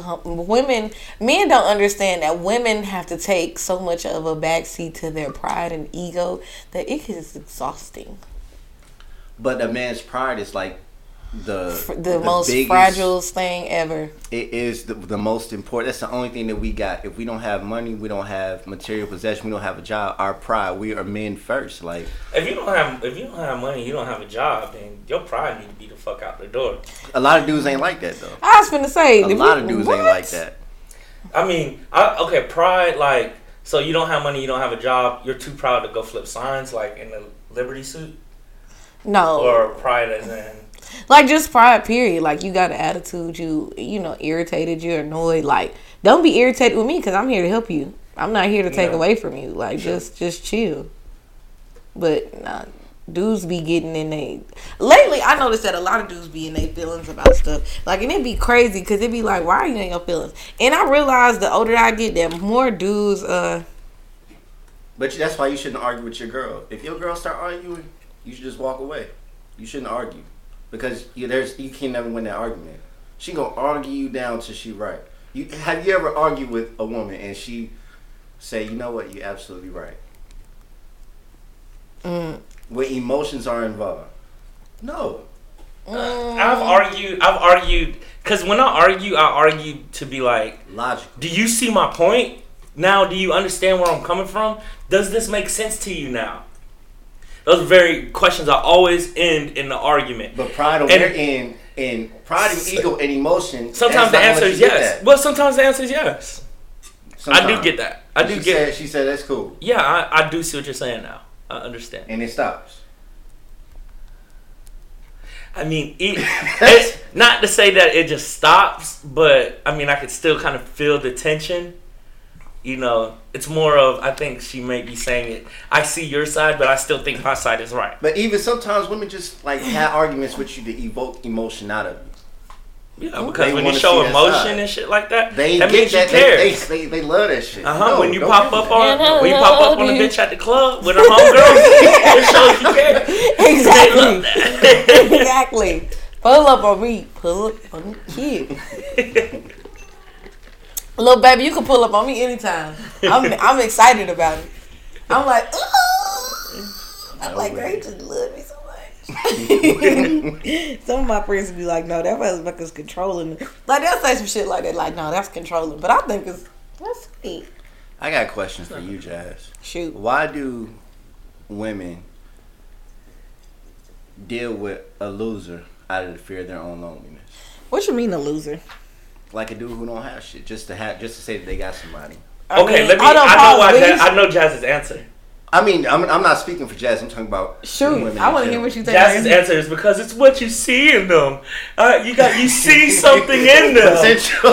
don't understand that women have to take so much of a backseat to their pride and ego that it is exhausting.
But a man's pride is like the
most
biggest,
fragile thing ever.
It is the most important. That's the only thing that we got. If we don't have money, we don't have material possession, we don't have a job. Our pride, we are men first. Like
if you don't have money, you don't have a job, then your pride need to be the fuck out the door.
A lot of dudes ain't like that though.
I was finna say
a lot of dudes ain't like that.
I mean, pride, like, so you don't have money, you don't have a job, you're too proud to go flip signs like in the Liberty suit.
No.
Or pride as in
like just pride, period. Like you got an attitude, you irritated, you're annoyed. Like don't be irritated with me because I'm here to help you. I'm not here to take away from you. Like just chill. But nah, dudes be getting in they. Lately, I noticed that a lot of dudes be in their feelings about stuff. Like and it be crazy because it be like, why are you in your feelings? And I realize the older I get, that more dudes.
But that's why you shouldn't argue with your girl. If your girl start arguing, you should just walk away. You shouldn't argue. Because you can never win that argument. She gonna argue you down till she right. Have you ever argued with a woman and she say, you know what, you're absolutely right? When emotions are involved. No.
I've argued because when I argue to be like
logical.
Do you see my point? Now do you understand where I'm coming from? Does this make sense to you now? Those are very questions I always end in the argument.
But pride on their end, and pride and ego and emotion.
Sometimes the answer is yes. Well, sometimes the answer is yes. Sometimes. I do get that.
She said that's cool.
Yeah, I do see what you're saying now. I understand.
And it stops.
I mean, it's not to say that it just stops, but I mean, I could still kind of feel the tension. It's more of, I think she may be saying it, I see your side, but I still think my side is right.
But even sometimes women just like have arguments with you to evoke emotion out of you.
Yeah, because when you show emotion and shit like that, that means you care.
They love that shit.
When you pop up on a bitch at the club with her homegirl, it shows you care.
Exactly.
They love that.
Exactly. Pull up on me. Pull up on the kid. Little baby, you can pull up on me anytime. I'm excited about it. I'm like, ooh. I'm like, girl, you just love me so much. Some of my friends be like, no, that motherfucker's controlling me. Like, they'll say some shit like that. Like, no, that's controlling. But I think that's sweet.
I got a question for you, Jazz.
Shoot.
Why do women deal with a loser out of the fear of their own loneliness?
What you mean a loser?
Like a dude who don't have shit, just to say that they got somebody.
I know Jazz's answer.
I mean, I'm not speaking for Jazz. I'm talking about
Shoot,
women.
I want to hear what you think.
Jazz's answer is because it's what you see in them. You see something in them.
Potential.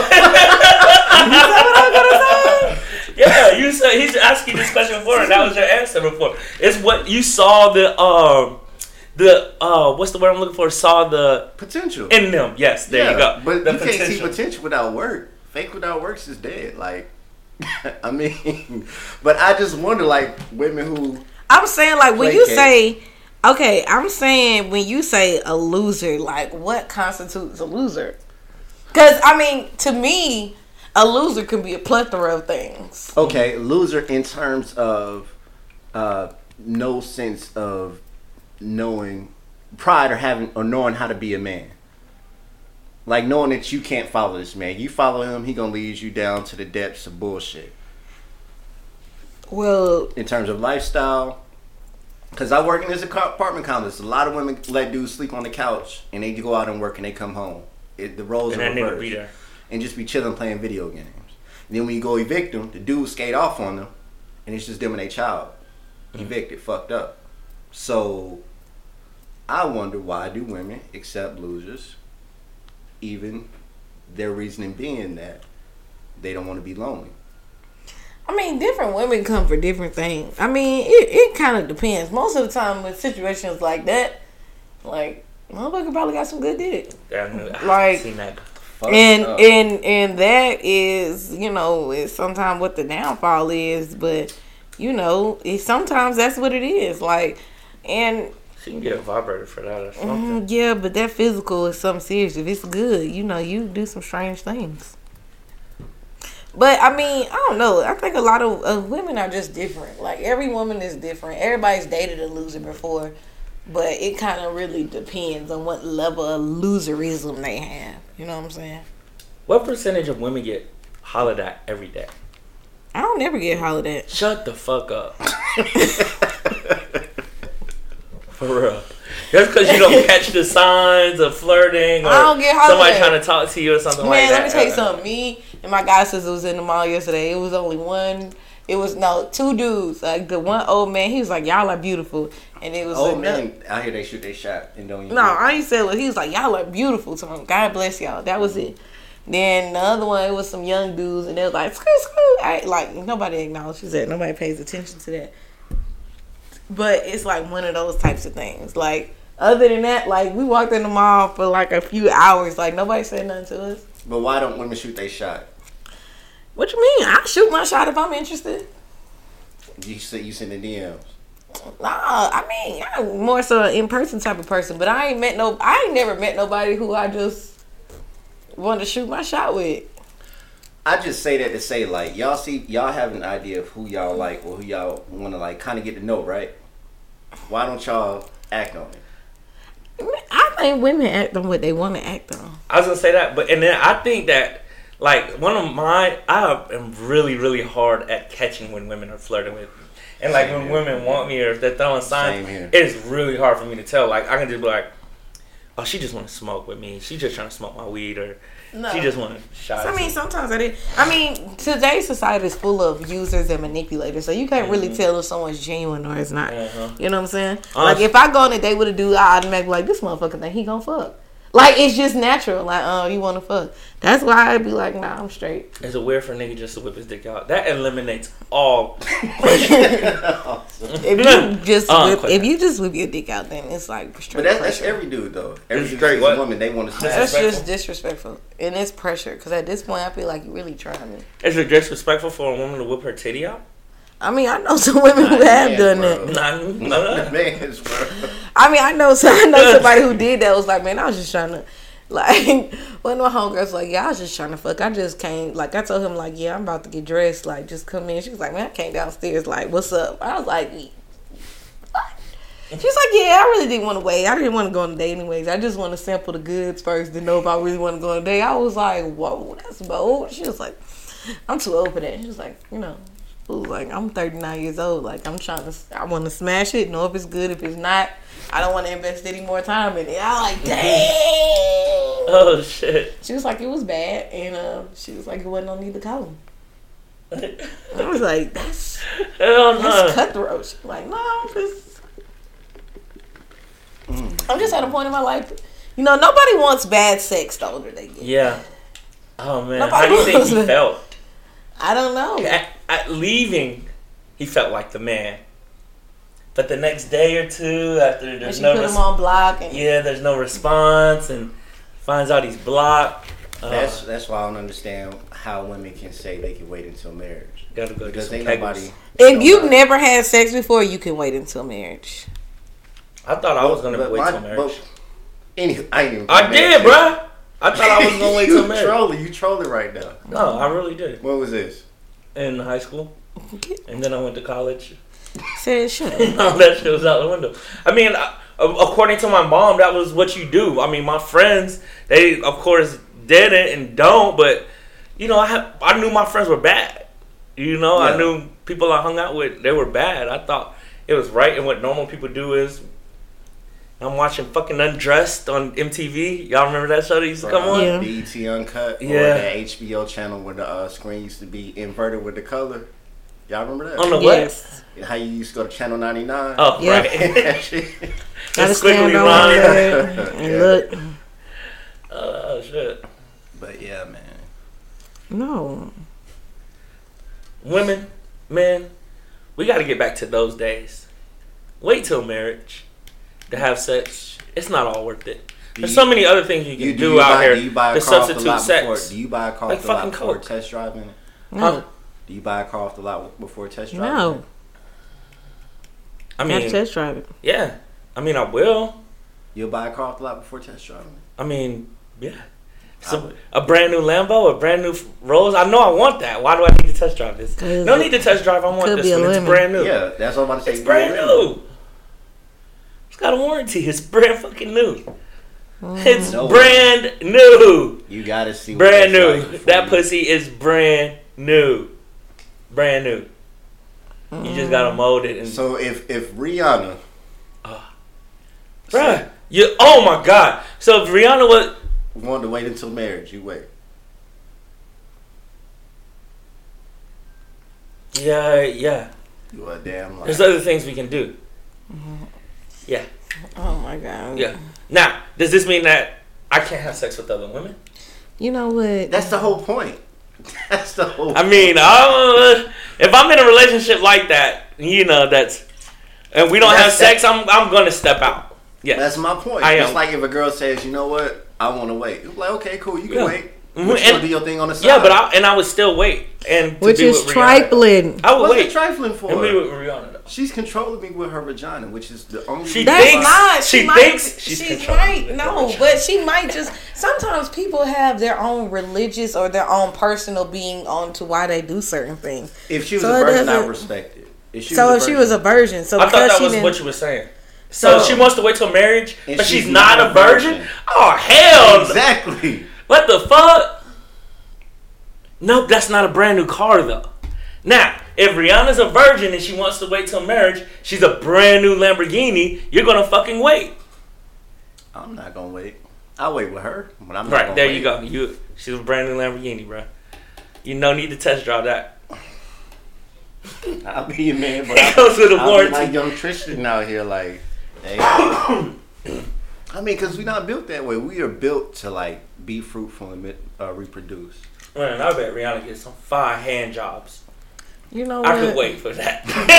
Yeah, you said he's asking this question before, and that was your answer before. It's what you saw what's the word I'm looking for? Saw the
potential
in them. Yes, there you go.
But
the
you can't see potential without work. Fake without works is dead. Like, I mean, but I just wonder, like, women who
I'm saying, like, when you
placate.
say, okay, I'm saying when you say a loser, like, what constitutes a loser? Because I mean, to me, a loser can be a plethora of things.
Okay, loser in terms of no sense of knowing pride or knowing how to be a man. Like knowing that you can't follow this man. You follow him, he gonna lead you down to the depths of bullshit.
Well,
In terms of lifestyle, because I work in this apartment complex, a lot of women let dudes sleep on the couch and they go out and work and they come home. The roles
and
are
that nigga
reversed.
be there.
And just be chilling playing video games. And then when you go evict them, the dude skate off on them, and it's just them and their child. Evicted, fucked up. So, I wonder why do women accept losers, even their reasoning being that they don't want to be lonely.
I mean, different women come for different things. I mean, it kind of depends. Most of the time with situations like that, like, motherfucker probably got some good dick.
I've seen that.
And that is, you know, it's sometimes what the downfall is, but you know, sometimes that's what it is. Like, and
She can get a vibrator for that or something.
yeah, but that physical is something serious. If it's good, you know, you do some strange things. But I mean, I don't know. I think a lot of women are just different. Like, every woman is different. Everybody's dated a loser before, but it kind of really depends on what level of loserism they have. You know what I'm saying?
What percentage of women get hollered at every day?
I don't never get hollered at.
Shut the fuck up. For real. Just because you don't catch the signs of flirting or
I don't get hollered
somebody
at.
trying to talk to you or something like
Man,
that.
let me tell you something. Me and my god sister was in the mall yesterday. It was only one. It was two dudes. Like, the one old man, he was like, "Y'all are beautiful," and it was
Old men, I hear they shoot their shot and don't even.
No, I ain't said what he was like. Y'all are beautiful. So God bless y'all. That was it. Then the other one, it was some young dudes, and they was like, "Screw." Like, nobody acknowledges that. Nobody pays attention to that. But it's like one of those types of things. Like, other than that, like, we walked in the mall for like a few hours. Like, nobody said nothing to us.
But why don't women shoot their shot?
What you mean? I shoot my shot if I'm interested.
You send the DMs.
Nah, I mean, I'm more so an in-person type of person. But I ain't never met nobody who I just wanted to shoot my shot with.
I just say that to say, like, y'all have an idea of who y'all like or who y'all want to, like, kind of get to know, right? Why don't y'all act on it?
I think women act on what they want to act on.
I was going to say that, but and then I think that, like, I am really, really hard at catching when women are flirting with me. And, like, when women want me or if they're throwing signs, it is really hard for me to tell. Like, I can just be like, oh, she just want to smoke with me. She just trying to smoke my weed, or she just want to shot.
I mean, sometimes I did. I mean, today's society is full of users and manipulators, so you can't really tell if someone's genuine or it's not. You know what I'm saying? Like, if I go on a date with a dude, I automatically be like, this motherfucker think he gonna fuck. Like, it's just natural. Like, oh, you want to fuck. That's why I'd be like, nah, I'm straight.
Is it weird for a nigga just to whip his dick out? That eliminates all.
If you just whip your dick out, then it's like straight.
But that's every dude, though. Every dude
straight
sees a woman, they want to.
That's just disrespectful. And it's pressure. Because at this point, I feel like you really trying me.
Is it disrespectful for a woman to whip her titty out?
I mean, I know some women who have done that. I mean, I know somebody who did that. Was like, man, I was just trying to, like, one of my homegirls was like, yeah, I was just trying to fuck. I just came, like, I told him, like, yeah, I'm about to get dressed. Like, just come in. She was like, man, I came downstairs. Like, what's up? I was like, what? She's like, yeah, I really didn't want to wait. I didn't want to go on a date anyways. I just want to sample the goods first to know if I really want to go on a date. I was like, whoa, that's bold. She was like, I'm too old for that. She was like, you know. Ooh, like, I'm 39 years old. Like, I want to smash it. Know if it's good. If it's not, I don't want to invest any more time in it. I like, dang.
Oh, shit.
She was like, it was bad. And she was like, it wasn't no need to call him. I was like, that's
Hell no.
It's cutthroat. She's like, no, I'm just at a point in my life. You know, nobody wants bad sex the older they get.
Yeah. Oh man,
Nobody
how do you think he
wants-
felt?
I don't know.
At leaving, he felt like the man. But the next day or two, after
When
there's
she
no
put him on block. And
there's no response, and finds out he's blocked.
That's why I don't understand how women can say they can wait until marriage.
Gotta go
Because
get
ain't
some
nobody.
peggers.
if you've never had sex before, you can wait until marriage.
I thought I was gonna
But
wait
my-
till marriage.
but- Anyway, I ain't even.
I did, bruh. I thought I was gonna wait till marriage.
You trolling right now.
No, I really did.
What was this?
In high school, and then I went to college.
Said shut up.
All that shit was out the window. I mean, according to my mom, that was what you do. I mean, my friends, they of course did it and don't, but you know, I knew my friends were bad. You know,
Yeah.
I knew people I hung out with, they were bad. I thought it was right, and what normal people do is, I'm watching fucking Undressed on MTV. Y'all remember that show that used to come on?
Yeah.
BET Uncut, or
Yeah.
that HBO channel where the screen used to be inverted with the color. Y'all remember that?
On the what?
Yes.
How you used to go to Channel 99?
Oh,
Yeah.
right.
That shit.
Gotta
The
stand
squiggly
on
line.
there and
Yeah.
look.
Oh, shit.
But yeah, man.
No.
Women, men, we got to get back to those days. Wait till marriage to have sex. It's not all worth it. There's so many other things you can do out here
Do you buy a
to
car off the
substitute
lot
sex.
before? Do you buy a car
Like
off the lot
fucking
before
Coke.
test driving it?
No.
Do you buy a car off the lot before test driving
No.
it?
I
Gotta
mean,
test drive it.
yeah. I mean, I will.
You'll buy a car off the lot before test driving it?
I mean, yeah.
I
So,
would.
a brand new Lambo, a brand new Rolls. I know I want that. Why do I need to test drive this?
'Cause
No need to test drive. I want
could
this
be a
one. It's
lemon.
brand new.
Yeah, that's what I'm about to say.
It's brand new. It's got a warranty. It's brand fucking new. It's
No.
brand new.
You gotta see what
Brand
test
new.
drives before
That
you-
pussy is brand new. Brand new. You just gotta mold it and
So if Rihanna,
bruh. You oh my god. So if Rihanna was
wanted to wait until marriage, you wait.
yeah.
You a damn liar.
There's other things we can do. Yeah.
Oh my god.
Yeah. Now, does this mean that I can't have sex with other women?
You know what?
That's the whole point. That's the whole.
I mean, if I'm in a relationship like that, you know, and we don't have
That's-
sex, I'm gonna step out. Yeah.
That's my point.
I
It's
am.
like if a girl says, you know what, I want to wait. You're like, okay, cool, you can
Yeah.
wait.
Mhm.
But you
And-
gonna do your thing on the side.
Yeah, but I would still wait and to
Which
be
is
with Rihanna.
trifling.
I would
What's
wait
it trifling for?
and be with Rihanna though.
She's controlling me with her vagina, which is the only.
She
That's
thinks-
not.
she
might,
thinks she's
she
controlling
might.
the
No,
vagina.
but she might just. Sometimes people have their own religious or their own personal being on to why they do certain things.
If she was
So
a
it
virgin, I
doesn't-
respect it. If she
So if she was a virgin, so
I thought
because
that
she
was
didn't.
what you were saying. So
So-
she wants to wait till marriage,
And
but
she's
she's not
not
a virgin? Oh hell! no.
Exactly.
What the fuck? Nope, that's not a brand new car though. Now, if Rihanna's a virgin and she wants to wait till marriage, she's a brand new Lamborghini, you're gonna fucking wait.
I'm not gonna wait. I'll wait with her, but I'm not
Right,
gonna
there
wait.
you go. She's a brand new Lamborghini, bro. You no need to test drive that.
I'll be your man, but
It comes with a
I'll be
warranty.
like young Tristan out here, like, hey. I mean, because we're not built that way. We are built to, like, be fruitful and reproduce.
Man, I bet Rihanna gets some fine hand jobs.
You know
I
what?
could wait for that.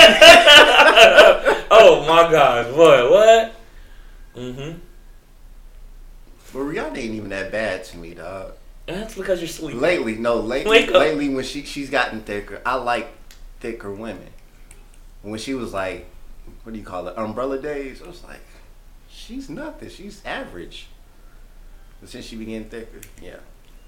Oh my God, boy, what? Mm-hmm.
But Rihanna ain't even that bad to me, dog.
That's because you're sleeping.
Lately,
Wake up.
lately when she's gotten thicker, I like thicker women. When she was like, what do you call it, Umbrella Days, I was like, she's nothing. She's average. But since she began thicker, yeah.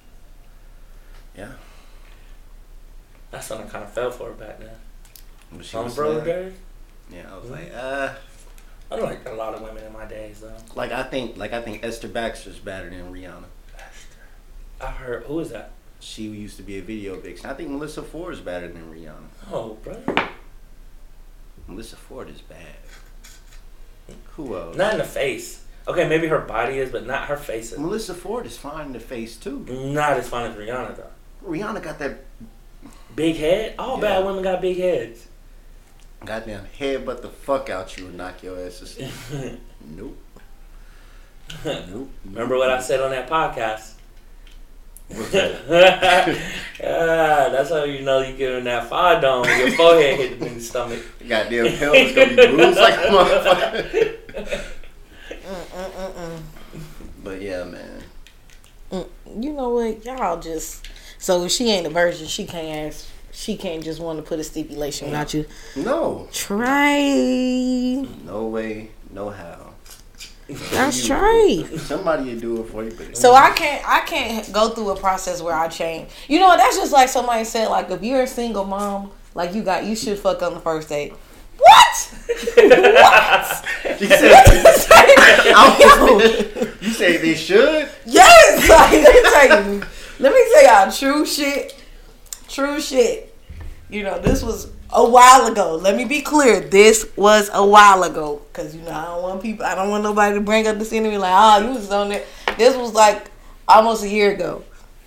That's when I kind of fell for her back then.
When she was
Umbrella
slim,
days.
yeah, I was like,
I liked a lot of women in my days though.
like I think Esther Baxter's better than Rihanna.
I heard, who is that?
She used to be a video vixen. I think Melissa Ford is better than Rihanna.
Oh, bro.
Melissa Ford is bad. Who else?
Not in the face. Okay, maybe her body is, but not her face is.
Melissa Ford is fine in the face too.
Not as fun as Rihanna though.
Rihanna got that.
Big head? All
Yeah.
bad women got big heads.
goddamn headbutt the fuck out you and knock your ass asleep. Nope. Nope.
Remember what I said on that podcast?
What's that?
That's how you know you giving that fire dome. Your forehead hit in the stomach.
Goddamn pelvis gonna be bruised like a motherfucker. But yeah, man.
You know what? Y'all just... So if she ain't a virgin, she can't ask... She can't just want to put a stipulation without you.
No.
Try.
No way, no how.
That's right.
Somebody will do it for you. But
So I can't go through a process where I change. You know, that's just like somebody said, like, if you're a single mom, like, you should fuck on the first date. What? What?
You said, you say they should?
Yes. Like, let me tell y'all true shit. True shit. You know, this was a while ago. Let me be clear. This was a while ago. Because, you know, I don't want nobody to bring up this enemy like, oh, you was on there. This was like almost a year ago.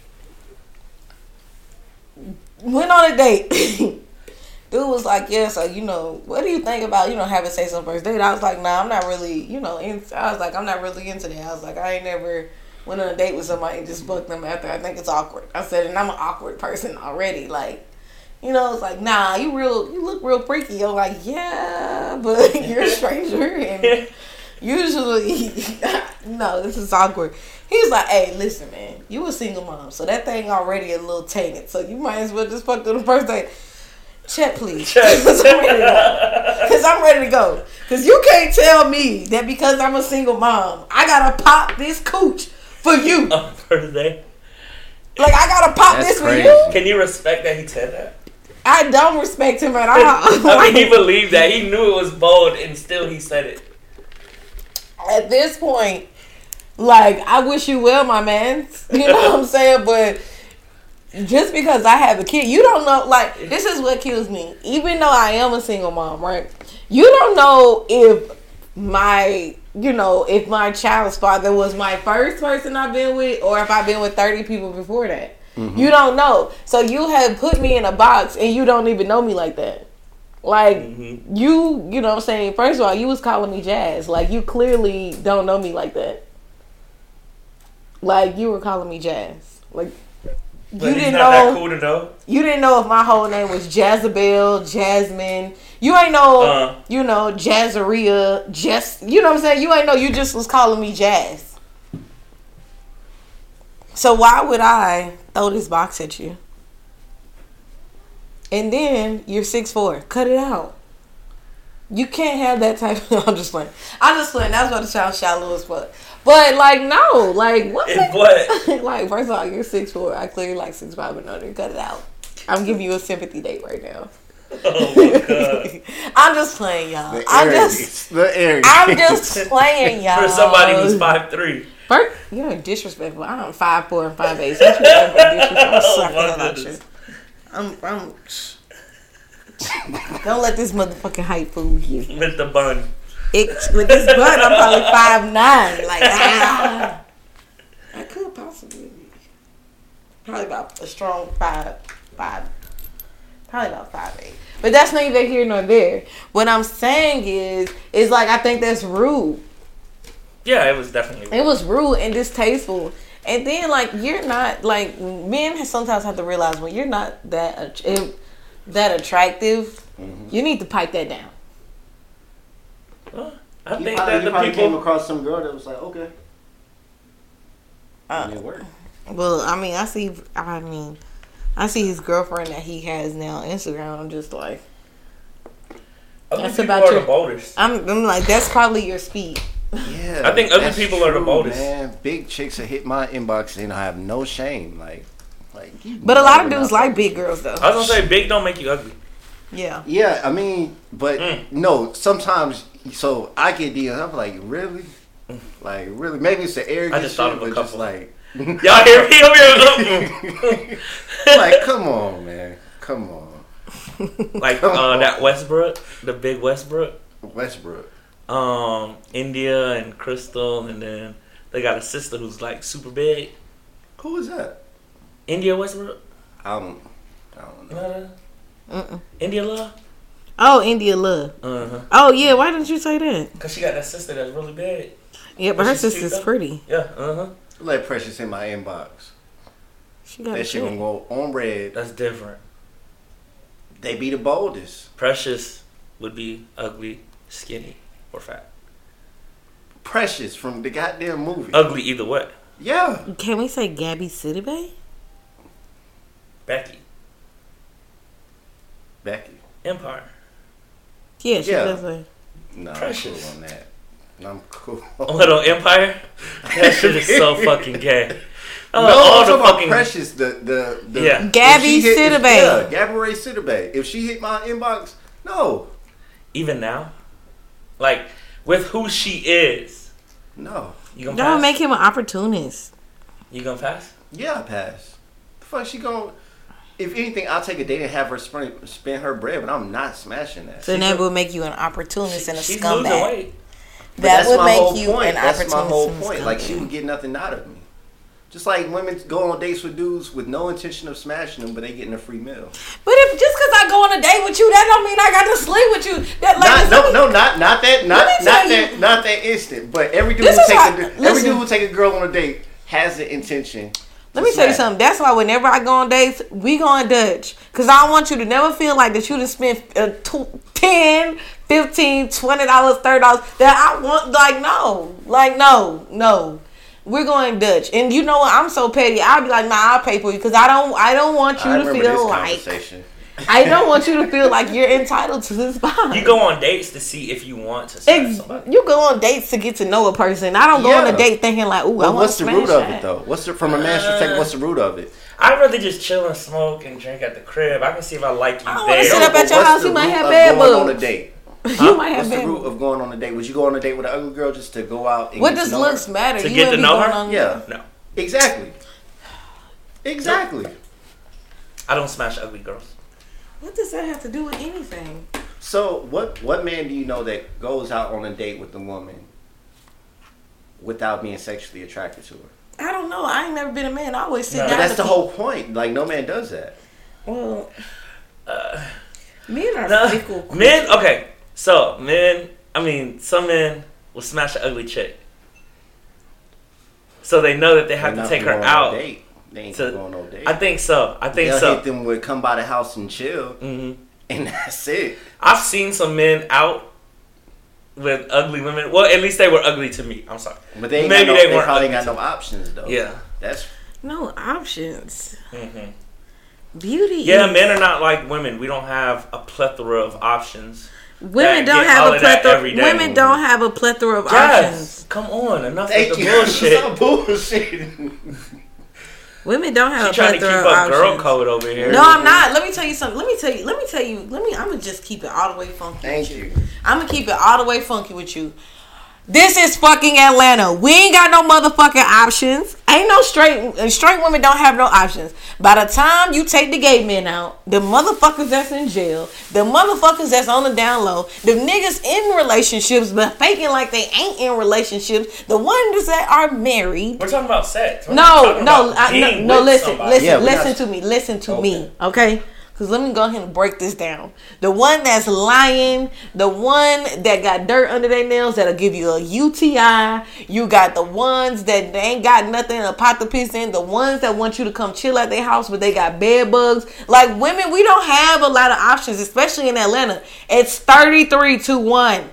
Went on a date. Dude was like, yeah, so, you know, what do you think about, you know, having sex on first date? I was like, nah, I'm not really, you know, I'm not really into that. I was like, I ain't never went on a date with somebody and just fucked them after. I think it's awkward. I said, and I'm an awkward person already. Like, you know, it's like, nah, you look real freaky. I'm like, yeah, but you're a stranger and usually, no, this is awkward. He was like, hey, listen, man, you a single mom, so that thing already a little tainted, so you might as well just fuck on the first date. Check, please. Because I'm ready to go. Because you can't tell me that because I'm a single mom, I got to pop this cooch for you.
On first day?
Like, I got to pop
That's
this
crazy.
for you?
Can you respect that he said that?
I don't respect him at all.
I mean, he believed that. He knew it was bold, and still he said it.
At this point, like, I wish you well, my man. You know what I'm saying? But just because I have a kid, you don't know, like, this is what kills me. Even though I am a single mom, right? You don't know if my child's father was my first person I've been with or if I've been with 30 people before that. Mm-hmm. You don't know. So you have put me in a box and you don't even know me like that. Like, you know what I'm saying? First of all, you was calling me Jazz. Like, you clearly don't know me like that. Like, you were calling me Jazz. Like,
but you didn't know. That cool to know.
You didn't know if my whole name was Jezebel, Jasmine. You ain't know, you know, Jazzaria, you know what I'm saying? You ain't know. You just was calling me Jazz. So why would I throw this box at you? And then you're 6'4". Cut it out. You can't have that type of... I'm just playing. That's what it sounds shallow as fuck. But, like, no. Like, what?
What?
Like, first of all, you're 6'4". I clearly like 6'5" and under. Cut it out. I'm giving you a sympathy date right now.
Oh, my God.
I'm just playing, y'all. I'm just playing, y'all.
For somebody who's 5'3".
First, you're disrespectful. I'm 5'4" and 5'8". So you ever disrespectful? I'm don't let this motherfucking height fool you.
With the bun.
With this bun, I'm probably 5'9". Like, I could possibly be. Probably about a strong 5'5". Probably about 5'8". But that's neither here nor there. What I'm saying is like, I think that's rude.
Yeah, it was definitely rude.
It was rude and distasteful. And then, like, you're not, like, men sometimes have to realize when you're not that attractive, you need to pipe that down.
Well, I think
that
the people
came across some girl that was like, okay. It worked.
Well, I mean, I see his girlfriend that he has now on Instagram. I'm just like,
that's about the boldest.
I'm like, that's probably your speed.
Yeah,
I think other people are the boldest.
Man, big chicks that hit my inbox and I have no shame. Like.
But a lot of dudes like big girls though.
I was gonna say big don't make you ugly.
Yeah.
Yeah, I mean, but no. Sometimes, so I get DMs. I'm like, really, like really. Maybe it's the arrogance.
I just thought of a couple.
Just like,
y'all hear me over here?
Like, come on, man, come on.
Like that Westbrook, the big Westbrook. India and Crystal, and then they got a sister who's like super big.
Who is that?
India Westbrook.
I don't know.
India Love.
Oh, India Love. Oh yeah, why didn't you say that?
Because she got that sister that's really big.
Yeah, but her
she's cute,
sister's
though.
pretty.
Yeah,
Let Precious in my inbox.
She got
That shit gonna go on red.
That's different.
They be the boldest.
Precious would be ugly, skinny, or fat.
Precious from the goddamn movie.
Ugly either way.
Yeah.
Can we say Gabby Sidibe?
Becky.
Becky.
Empire.
Yeah, she
Yeah.
does say.
No,
Precious.
I'm cool on that. I'm cool.
A little Empire? That shit is so fucking gay.
No,
all
I'm
the
talking about
fucking
Precious. The
Yeah.
Gabby
if she hit-
Sidibe.
Yeah, Gabby Ray Sidibe. If she hit my inbox, no.
Even now, like with who she is,
No.
you gonna
Don't
pass?
make him an opportunist.
You gonna pass?
Yeah, I pass. The fuck she gon' if anything, I'll take a date and have her spend her bread, but I'm not smashing that.
So that would make you an opportunist and a
She's losing
scumbag.
weight.
But
That
that's
would
my
make
whole
you
point.
an
That's
opportunist
my whole
and a
point. Like she
scumbag.
would get nothing out of me. Just like women go on dates with dudes with no intention of smashing them, but they getting a free meal.
But if just because I go on a date with you, that don't mean I got to sleep with you. That like
Not that instant. But every dude
This
who
is
take
how-
every
listen.
dude who take a girl on a date has the intention.
Let me tell you something. That's why whenever I go on dates, we go on Dutch. Because I don't want you to never feel like that you just spent $10, $15, $20, $30. That I want, no. We're going Dutch. And you know what? I'm so petty. I'll be like, nah, I'll pay for you. Because I don't want you to feel like... I don't want you to feel like you're entitled to this vibe.
You go on dates to see if you want to smash somebody.
You go on dates to get to know a person. I don't go on a date thinking like, ooh, I want
what's
to
the
smash
root of
that.
it though? From a man's perspective, what's the root of it?
I'd rather just chill and smoke and drink at the crib. I can see if I like you
I don't wanna
there.
sit up at your house. You might have bad
going on a
bugs.
date?
You might have
What's the
bad
root
bugs.
of going on a date? Would you go on a date with an ugly girl just to go out and
What
get
does
to know
looks
her?
matter?
To
You
get
ain't
to
be
know
going
her?
on-
Yeah.
No.
Exactly.
I don't smash ugly girls.
What does that have to do with anything?
So what man do you know that goes out on a date with a woman without being sexually attracted to her?
I don't know. I ain't never been a man. I always sit
No.
down.
But that's
to
the
pe-
whole point. Like no man does that.
Well, men are
No,
fickle.
men. Okay, so men. I mean, some men will smash an ugly chick, so they know that they have
They're
to
not
take her
going on
out.
no date. They ain't
to-
going on no date.
I think so.
They'll
so.
hit them with come by the house and chill,
hmm
and that's it.
I've seen some men out with ugly women. Well, at least they were ugly to me. I'm sorry.
But they
Maybe
got no,
they
they
weren't
probably
ugly
got
to
no options though.
Yeah.
That's
No options.
hmm
Beauty.
Yeah,
is-
men are not like women. We don't have a plethora of options.
Women
that
don't
get all
have a
of that
plethora.
every day.
Women don't have a plethora of options.
Yes. Come on. Enough
thank
with the
you.
bullshit.
Stop bullshitting.
Women don't have
She
a
trying to keep
plethora of
up girl
options.
code over here.
No, I'm not. Let me tell you something. I'm gonna just keep it all the way funky.
Thank
with
you.
I'm gonna keep it all the way funky with you. This is fucking Atlanta. We ain't got no motherfucking options. Ain't no straight women don't have no options. By the time you take the gay men out, the motherfuckers that's in jail, the motherfuckers that's on the down low, the niggas in relationships but faking like they ain't in relationships, the ones that are married.
We're talking about sex. We're
No,
not talking about being with
listen,
somebody.
Yeah, we're
listen
not-
to me, listen to
Okay.
me, okay? Because let me go ahead and break this down. The one that's lying, the one that got dirt under their nails that'll give you a UTI. You got the ones that they ain't got nothing to pot the piss in. The ones that want you to come chill at their house, but they got bed bugs. Like women, we don't have a lot of options, especially in Atlanta. It's 33-1.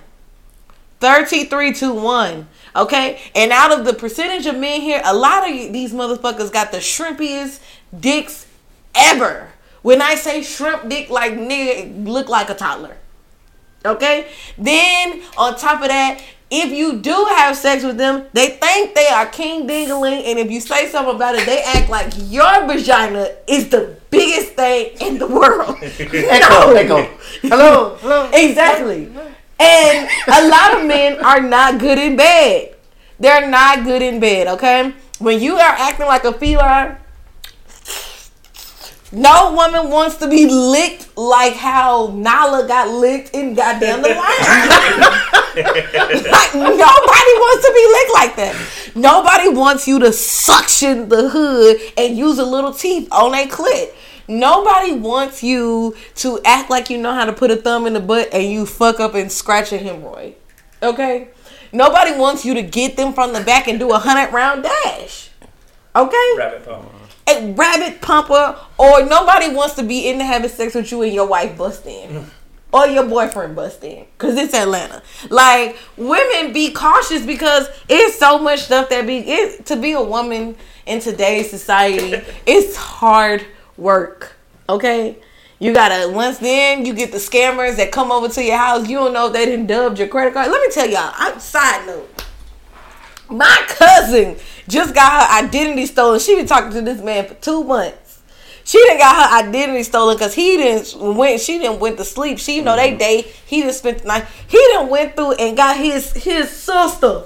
33-1. Okay? And out of the percentage of men here, a lot of these motherfuckers got the shrimpiest dicks ever. When I say shrimp dick, like nigga, look like a toddler. Okay? Then, on top of that, if you do have sex with them, they think they are king dingling, and if you say something about it, they act like your vagina is the biggest thing in the world.
Echo. Hello.
Exactly. And a lot of men are not good in bed. They're not good in bed, okay? When you are acting like a feline, no woman wants to be licked like how Nala got licked in goddamn The Lion. Like, nobody wants to be licked like that. Nobody wants you to suction the hood and use a little teeth on their clit. Nobody wants you to act like you know how to put a thumb in the butt and you fuck up and scratch a hemorrhoid. Okay? Nobody wants you to get them from the back and do a 100-round dash. Okay?
Rabbit pumper.
A rabbit pumper. Or nobody wants to be into having sex with you and your wife bust in. Or your boyfriend bust in. Because it's Atlanta. Like, women be cautious because it's so much stuff that to be a woman in today's society, it's hard work. Okay? You gotta, once then, you get the scammers that come over to your house. You don't know if they done dubbed your credit card. Let me tell y'all, side note. My cousin just got her identity stolen. She been talking to this man for 2 months. She done got her identity stolen because she didn't went to sleep. She, you know, they date. He done spent the night. He done went through and got his sister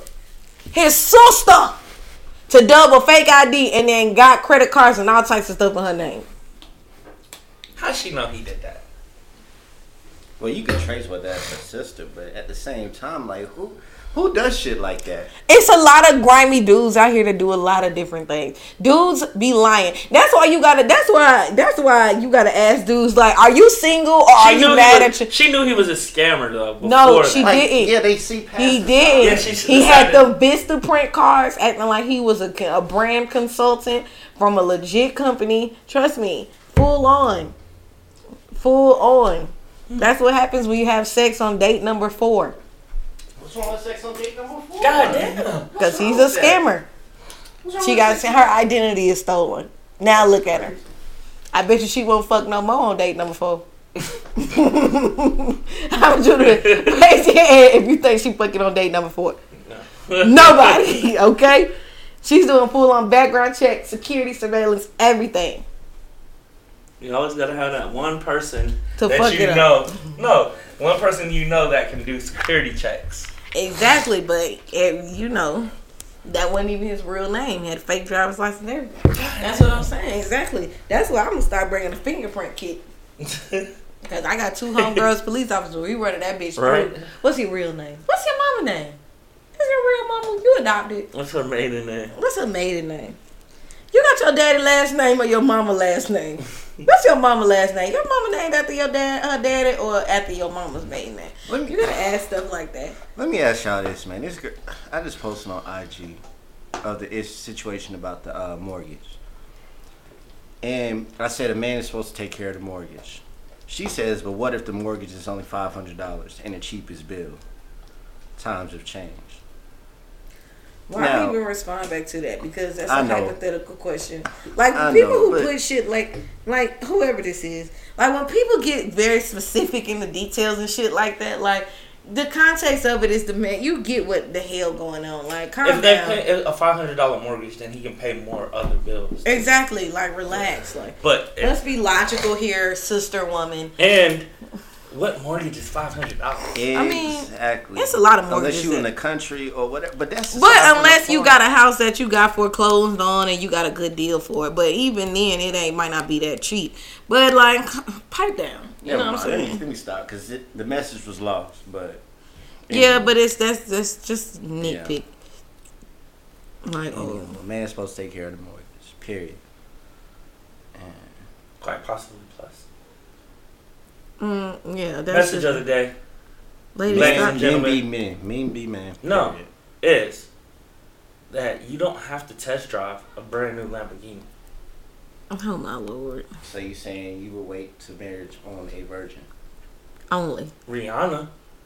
to dub a fake ID and then got credit cards and all types of stuff in her name.
How'd she know he did that?
Well, you can trace what that's her sister, but at the same time, like, who does shit like that?
It's a lot of grimy dudes out here that do a lot of different things. Dudes be lying. That's why you gotta ask dudes, like, are you single or are you mad at you?
She knew he was a scammer though.
No, she didn't.
Yeah, they see past
he did.
Yeah,
he had the Vistaprint cards, acting like he was a brand consultant from a legit company. Trust me, full on. That's what happens when you have sex on date number 4.
What's wrong with sex on date number 4?
God damn.
Because he's a scammer. She got her identity is stolen. Now look at her. I bet you she won't fuck no more on date number 4. How would you raise your hand if you think she fucking on date number 4? No. Nobody. Okay? She's doing full on background check, security surveillance, everything.
You always gotta have that one person
to
that
fuck
you
it
know.
up.
No, one person you know that can do security checks.
Exactly, but if you know, that wasn't even his real name. He had a fake driver's license and everything. That's what I'm saying. Exactly. That's why I'm gonna start bringing a fingerprint kit. Because I got 2 homegirls police officers. We running that bitch
right.
through. What's your real name? What's your mama name? What's your real mama? You adopted.
What's her maiden name?
What's her maiden name? You got your daddy last name or your mama last name? What's your mama last name? Your mama named after your dad, her daddy, or after your mama's maiden name? You gotta ask stuff like that.
Let me ask y'all this, man. This girl, I just posted on IG of the situation about the mortgage, and I said a man is supposed to take care of the mortgage. She says, but what if the mortgage is only $500 and the cheapest bill? Times have changed.
Why do you even respond back to that? Because that's a hypothetical question. Like people who put shit like whoever this is, like when people get very specific in the details and shit like that, like the context of it is the man. You get what the hell going on. Like calm
if they
down.
pay a $500 mortgage, then he can pay more other bills.
Exactly. Like relax. Like,
but
let's be logical here, sister woman.
And what mortgage is $500?
I mean,
exactly.
It's a lot of mortgages.
Unless you in the country or whatever, but that's.
But unless you got a house that you got foreclosed on and you got a good deal for it, but even then, it might not be that cheap. But like, pipe down. You know what I'm saying?
Let me stop because the message was lost. But
anyway. Yeah, but that's just nitpick. Yeah. Like,
a man's supposed to take care of the mortgage. Period. And
quite possibly plus.
Yeah, that's
message of the day.
Ladies
and gentlemen.
Men be men.
No, is that you don't have to test drive a brand new Lamborghini.
Oh my lord.
So you saying you would wait to marriage on a virgin?
Only.
Rihanna.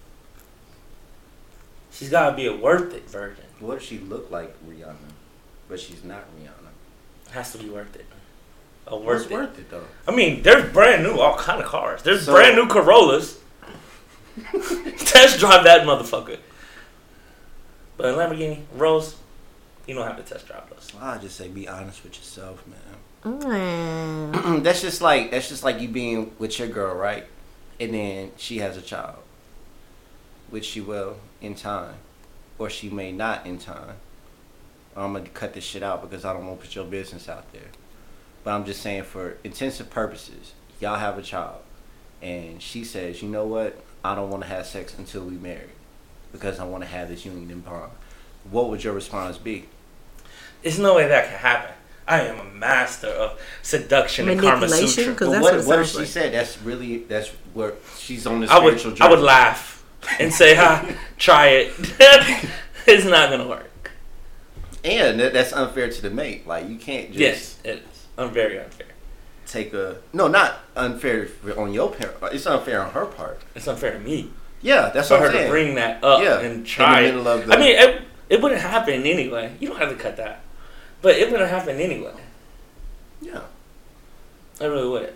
She's gotta be a worth it virgin.
What if she looked like Rihanna, but she's not Rihanna?
Has to be worth it.
What's worth it though?
I mean, there's brand new all kind of cars. There's brand new Corollas. Test drive that motherfucker. But a Lamborghini, Rose, you don't have to test drive those.
Well, I just say be honest with yourself, man. That's just like you being with your girl, right? And then she has a child, which she will in time, or she may not in time. I'm gonna cut this shit out because I don't want to put your business out there. But I'm just saying, for intensive purposes, y'all have a child, and she says, you know what? I don't want to have sex until we marry because I want to have this union in bond. What would your response be?
There's no way that can happen. I am a master of seduction and Kama
Manipulation,
Sutra.
'cause
But
that's
what
it
if
sounds
she
like.
said that's where she's on the
I
spiritual
would
journey.
laugh and say, try it. It's not gonna work.
And that's unfair to the mate. Like, you can't just
Yes, it is. I'm very unfair.
take not unfair on your parent. It's unfair on her part.
It's unfair to me
Yeah, that's
for
what
her
I'm saying.
to bring that up
Yeah,
and
in the
try it.
middle of
I mean, it wouldn't happen anyway. You don't have to cut that, but it wouldn't happen anyway.
Yeah.
I really would.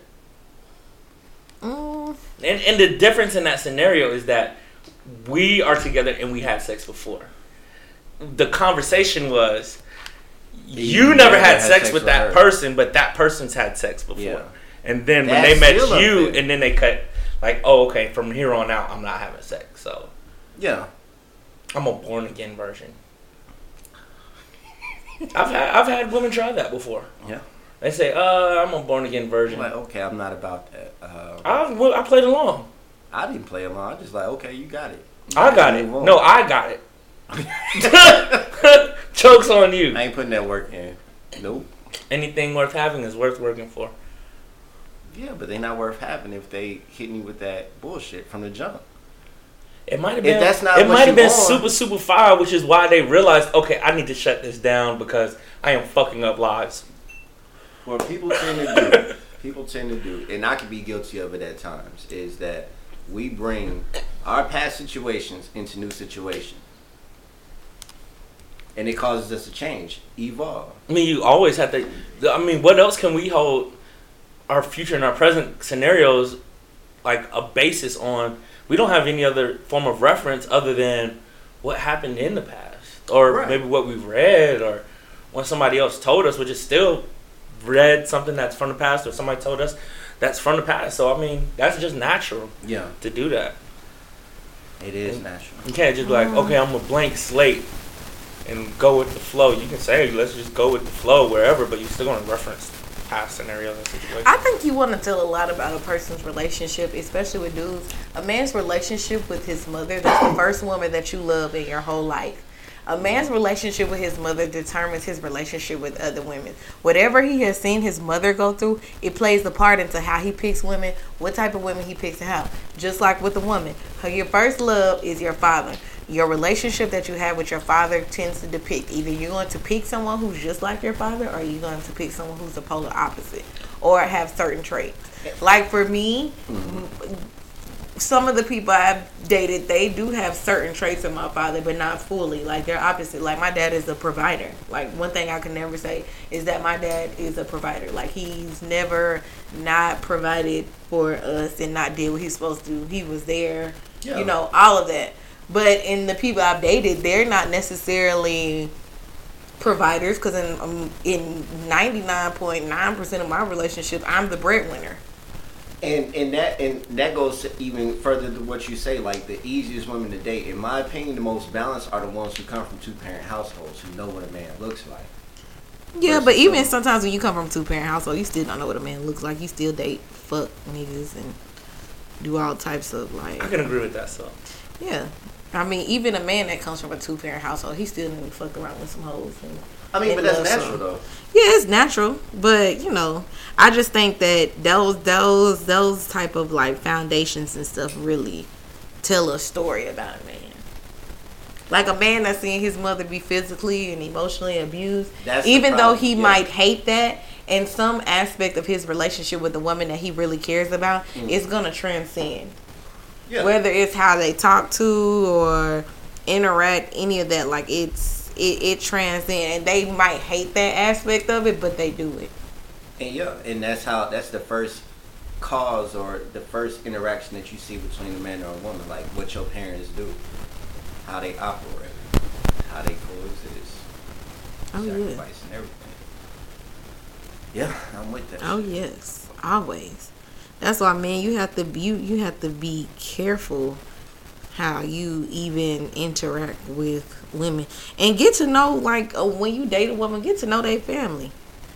Mm,
And the difference in that scenario is that we are together and we had sex before. The conversation was, you never had sex with that
her.
person, but that person's had sex before.
Yeah.
And then when
That's
they met
still
you,
unfair.
and then they cut, like, oh, okay, from here on out, I'm not having sex. So
Yeah.
I'm a born again version. I've had women try that before.
Yeah.
They say, I'm a born again version.
Like, okay, I'm not about that.
I played along.
I didn't play along. I just like, okay, you got it.
I got it.
Move on.
No, I got it. Joke's on you.
I ain't putting that work in. Nope.
Anything worth having is worth working for.
Yeah, but they not worth having if they hitting you with that bullshit from the jump.
It might have
If
been.
that's not
It
what
might have
you
been
want-
super fire, which is why they realized, okay, I need to shut this down because I am fucking up lives.
What people tend to do, and I can be guilty of it at times, is that we bring our past situations into new situations. And it causes us to change, evolve.
I mean, you always have to. I mean, what else can we hold our future and our present scenarios like a basis on? We don't have any other form of reference other than what happened in the past, or
Right.
maybe what we've read, or when somebody else told us, which is still read something that's from the past, or somebody told us that's from the past. So I mean, that's just natural
Yeah,
to do that.
it is natural.
You can't just be like, okay, I'm a blank slate and go with the flow. You can say, hey, let's just go with the flow wherever, but you're still going to reference past scenarios and situations.
I think you want to tell a lot about a person's relationship, especially with dudes. A man's relationship with his mother, that's the first woman that you love in your whole life. A man's relationship with his mother determines his relationship with other women. Whatever he has seen his mother go through, it plays a part into how he picks women, what type of women he picks and how. Just like with a woman, your first love is your father. Your relationship that you have with your father tends to depict either you're going to pick someone who's just like your father, or you're going to pick someone who's the polar opposite or have certain traits. Like for me, some of the people I've dated, they do have certain traits of my father, but not fully. Like they're opposite. Like my dad is a provider. Like one thing I can never say is that my dad is a provider. Like he's never not provided for us and not did what he's supposed to do. He was there,
Yeah.
you know, all of that. But in the people I've dated, they're not necessarily providers, because in 99.9% of my relationship, I'm the breadwinner.
And that goes to even further to what you say, like the easiest women to date. In my opinion, the most balanced are the ones who come from 2-parent households, who know what a man looks like.
Yeah,
Versus
but even
some-
sometimes when you come from a 2-parent household, you still don't know what a man looks like. You still date fuck niggas and do all types of like.
I can agree with that, so.
Yeah, I mean, even a man that comes from a 2-parent household, he still didn't fuck around with some hoes. And,
I mean, but
and
that's
love
natural
some.
though.
Yeah, it's natural, but you know, I just think that those type of like foundations and stuff really tell a story about a man. Like a man that's seeing his mother be physically and emotionally abused,
That's the
even though
problem,
he
yeah.
might hate that, in some aspect of his relationship with the woman that he really cares about, it's gonna transcend.
Yeah.
Whether it's how they talk to or interact, any of that, like it transcends, and they might hate that aspect of it, but they do it.
And yeah, and that's the first cause or the first interaction that you see between a man and a woman, like what your parents do, how they operate, how they coexist,
Oh yeah.
sacrifice and everything. Yeah, I'm with that.
Oh yes, always. That's why, man, you have to be careful how you even interact with women and get to know, like, when you date a woman, get to know their family.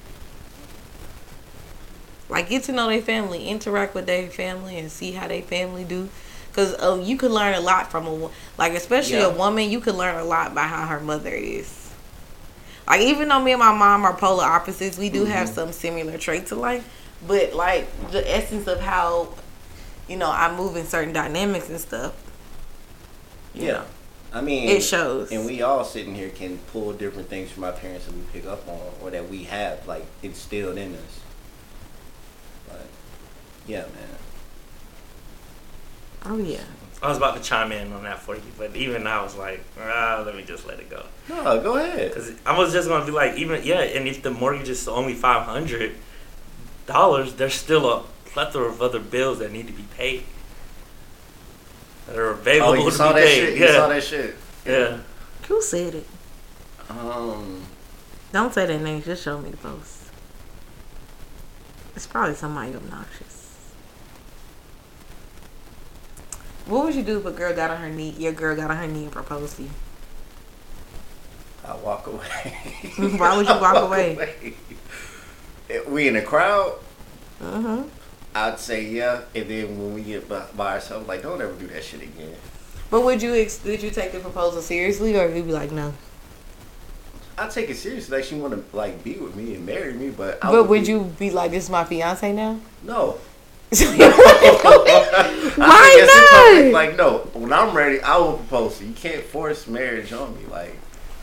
Like, get to know their family, interact with their family, and see how their family do. Because you can learn a lot from like, especially
Yeah.
a woman, you can learn a lot by how her mother is. Like, even though me and my mom are polar opposites, we do have some similar traits alike. But, like, the essence of how, you know, I move in certain dynamics and stuff.
Yeah. I mean,
it shows.
And we all sitting here can pull different things from our parents that we pick up on or that we have, like, instilled in us. But, yeah, man.
Oh, yeah.
I was about to chime in on that for you, but even I was like, let me just let it go.
No, go ahead.
Because I was just going to be like, and if the mortgage is only $500, there's still a plethora of other bills that need to be paid. That are available
you
to
saw
be
that
paid.
shit?
Yeah.
You saw that shit?
Yeah.
Who said it?
Don't
say their name. Just show me the post. It's probably somebody obnoxious. What would you do if a girl got on her knee? Your girl got on her knee and proposed to you.
I'll walk away.
Why would you walk away?
We in a crowd?
Mm-hmm.
I'd say yeah, and then when we get by ourselves, like, don't ever do that shit again.
But would you take the proposal seriously, or would you be like, no?
I'd take it seriously. Like, she want to, like, be with me and marry me, but
would you be like, this is my fiance now?
No.
Why not?
Like, no. When I'm ready, I will propose to you. You can't force marriage on me. Like,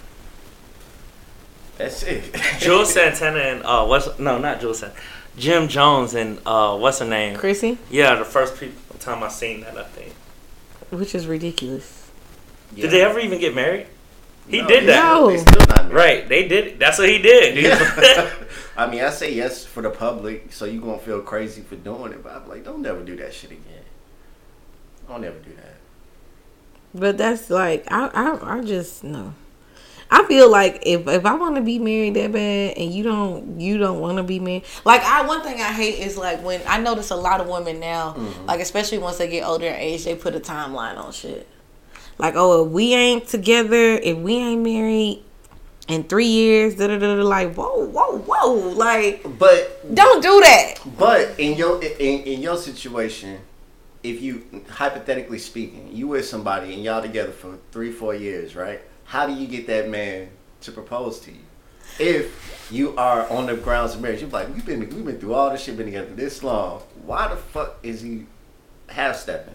that's it.
Jules Santana and not Jules Santana. Jim Jones and what's her name?
Chrissy?
Yeah, the first time I seen that, I think.
Which is ridiculous.
Yeah.
Did they ever even get married? He did that.
No.
They still not married.
Right, they did it. That's what he did.
Yeah. I mean, I say yes for the public, so you gonna feel crazy for doing it, but I'm like, don't never do that shit again. Don't ever do that.
But that's like, I just, no. I feel like if I want to be married that bad and you don't want to be married, like, one thing I hate is like when I notice a lot of women now, like, especially once they get older in age, they put a timeline on shit. Like, oh, if we ain't together, if we ain't married in 3 years, like, whoa, like,
but
don't do that.
But in your situation, if you, hypothetically speaking, you with somebody and y'all together for 3-4 years, right? How do you get that man to propose to you? If you are on the grounds of marriage, you're like, we've been through all this shit, been together this long. Why the fuck is he half-stepping?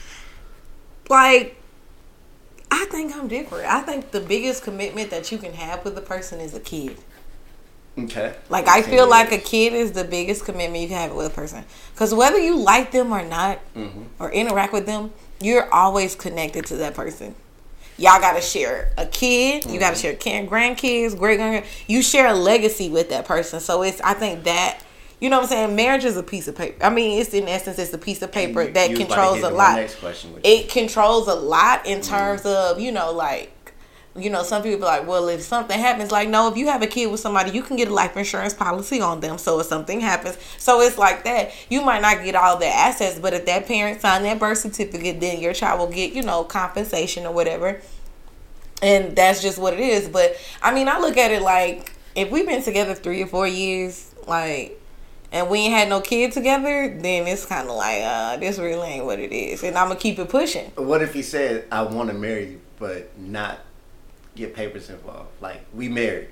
Like, I think I'm different. I think the biggest commitment that you can have with a person is a kid.
Okay.
Like, I feel like a kid is the biggest commitment you can have with a person. Because whether you like them or not, or interact with them, you're always connected to that person. Y'all got to share a kid. You got to share grandkids, great-grandkids. You share a legacy with that person. So I think that, you know what I'm saying? Marriage is a piece of paper. I mean, it's in essence, it's a piece of paper that controls a lot.
Next question
it controls a lot in terms of, you know, like, you know, some people are like, well, if something happens, like, no, if you have a kid with somebody, you can get a life insurance policy on them. So if something happens, so it's like that. You might not get all their assets, but if that parent signed that birth certificate, then your child will get, you know, compensation or whatever. And that's just what it is. But I mean, I look at it like, if we've been together 3 or 4 years, like, and we ain't had no kid together, then it's kind of like, this really ain't what it is. And I'm going to keep it pushing.
What if he said, I want to marry you, but not get papers involved? Like, we married.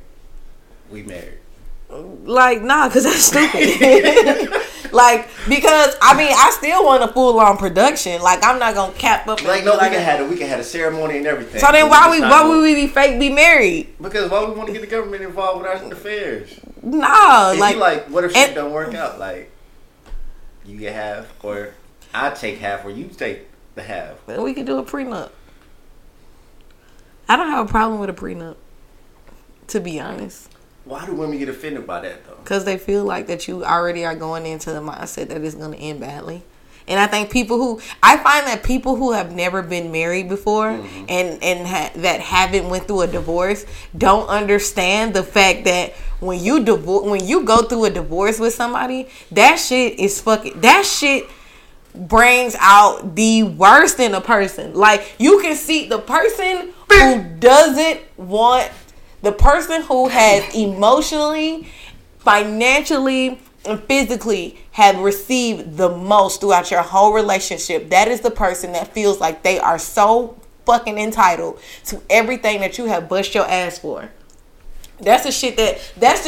Like, nah, because that's stupid. Like, because, I mean, I still want a full-on production. Like, I'm not going to cap up.
Like, no, we can have a ceremony and everything.
So then why would we be married?
Because why we want to get the government involved with our affairs?
Nah,
like, what if shit don't work out? Like, you get half, or I take half, or you take the half.
Then we can do a prenup. I don't have a problem with a prenup, to be honest.
Why do women get offended by that, though?
Because they feel like that you already are going into the mindset that it's going to end badly. And I think I find that people who have never been married before and that haven't went through a divorce don't understand the fact that when you go through a divorce with somebody, that shit brings out the worst in a person. Like, you can see the person who doesn't want, the person who has emotionally, financially, and physically have received the most throughout your whole relationship. That is the person that feels like they are so fucking entitled to everything that you have bust your ass for. That's the shit that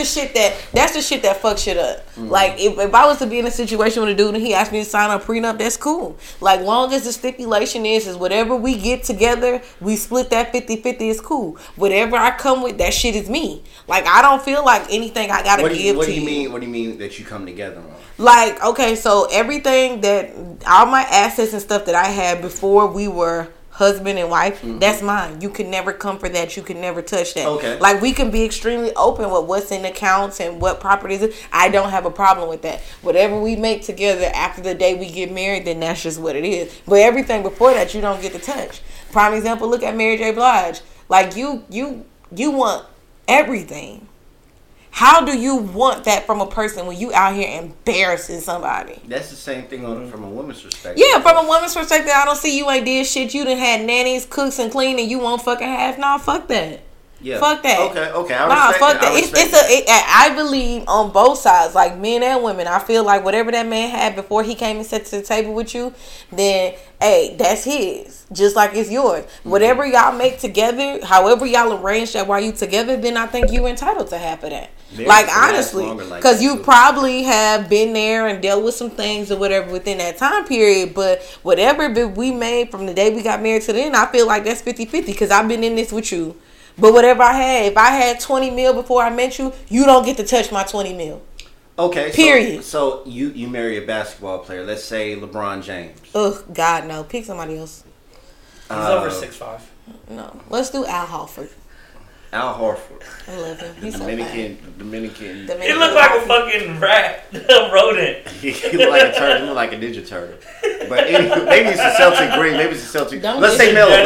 fucks shit up. Like if I was to be in a situation with a dude and he asked me to sign a prenup, that's cool. Like long as the stipulation is whatever we get together, we split that 50-50 is cool. Whatever I come with, that shit is me. Like I don't feel like anything I gotta give
what
to
do you
you.
mean? What do you mean that you come together on?
Like, okay, so everything that all my assets and stuff that I had before we were husband and wife, that's mine. You can never come for that. You can never touch that.
Okay.
Like we can be extremely open with what's in accounts and what properties. I don't have a problem with that. Whatever we make together after the day we get married, then that's just what it is. But everything before that, you don't get to touch. Prime example, look at Mary J. Blige. Like you want everything. How do you want that from a person when you out here embarrassing somebody?
That's the same thing from a woman's perspective.
Yeah, from a woman's perspective, I don't see you ain't did shit. You done had nannies, cooks, and clean, and you won't fucking have. Nah, fuck that.
Yeah.
Fuck that.
Okay.
Fuck that. I believe on both sides, like men and women. I feel like whatever that man had before he came and sat to the table with you, then hey, that's his. Just like it's yours. Whatever y'all make together, however y'all arrange that while you together, then I think you entitled to half of that. Like honestly, because you probably have been there and dealt with some things or whatever within that time period. But whatever we made from the day we got married to then, I feel like that's 50-50 because I've been in this with you. But whatever I had, if I had 20 mil before I met you, you don't get to touch my 20 mil.
Okay.
Period.
So you marry a basketball player. Let's say LeBron James.
Ugh, God no. Pick somebody else.
He's over 6'5".
No, let's do Al Horford.
Al Horford.
I love him. He's
Dominican.
He looked like a fucking rat, rodent.
He looked like a turtle. He looked like a Ninja Turtle. But anyway, maybe it's a Celtic green. Maybe it's a Celtic. Let's say Melo.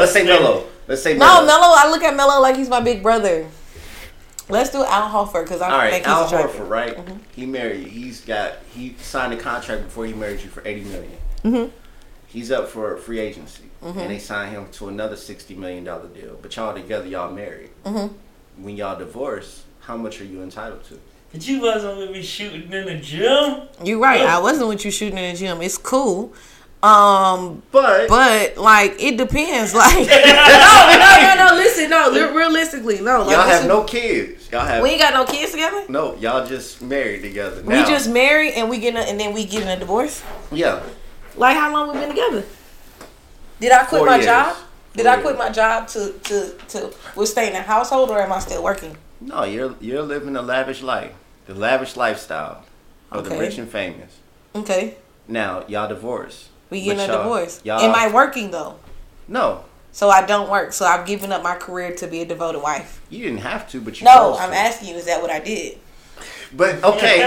No,
Melo. I look at Melo like he's my big brother. Let's do Al Horford because I think he's
Al
attractive.
Horford, right? Mm-hmm. He married. He signed a contract before he married you for $80 million.
Mm-hmm.
He's up for free agency, and they signed him to another $60 million deal. But y'all together, y'all married. Mm-hmm. When y'all divorce, how much are you entitled to?
But you wasn't with me shooting in the gym.
You're right. I wasn't with you shooting in the gym. It's cool. But like it depends. Like no. Listen, realistically, no. Like,
y'all have no kids.
We ain't got no kids together.
No, y'all just married together.
We just married and we getting a divorce.
Yeah.
Like how long we been together? Did I quit my job? Did I quit my job to stay in the household, or am I still working?
No, you're living a lavish life, the lavish lifestyle of the rich and famous.
Okay.
Now y'all divorced.
We getting a divorce. Am I working though?
No.
So I don't work. So I've given up my career to be a devoted wife.
You didn't have to, but you.
No, I'm asking you. Is that what I did?
But okay,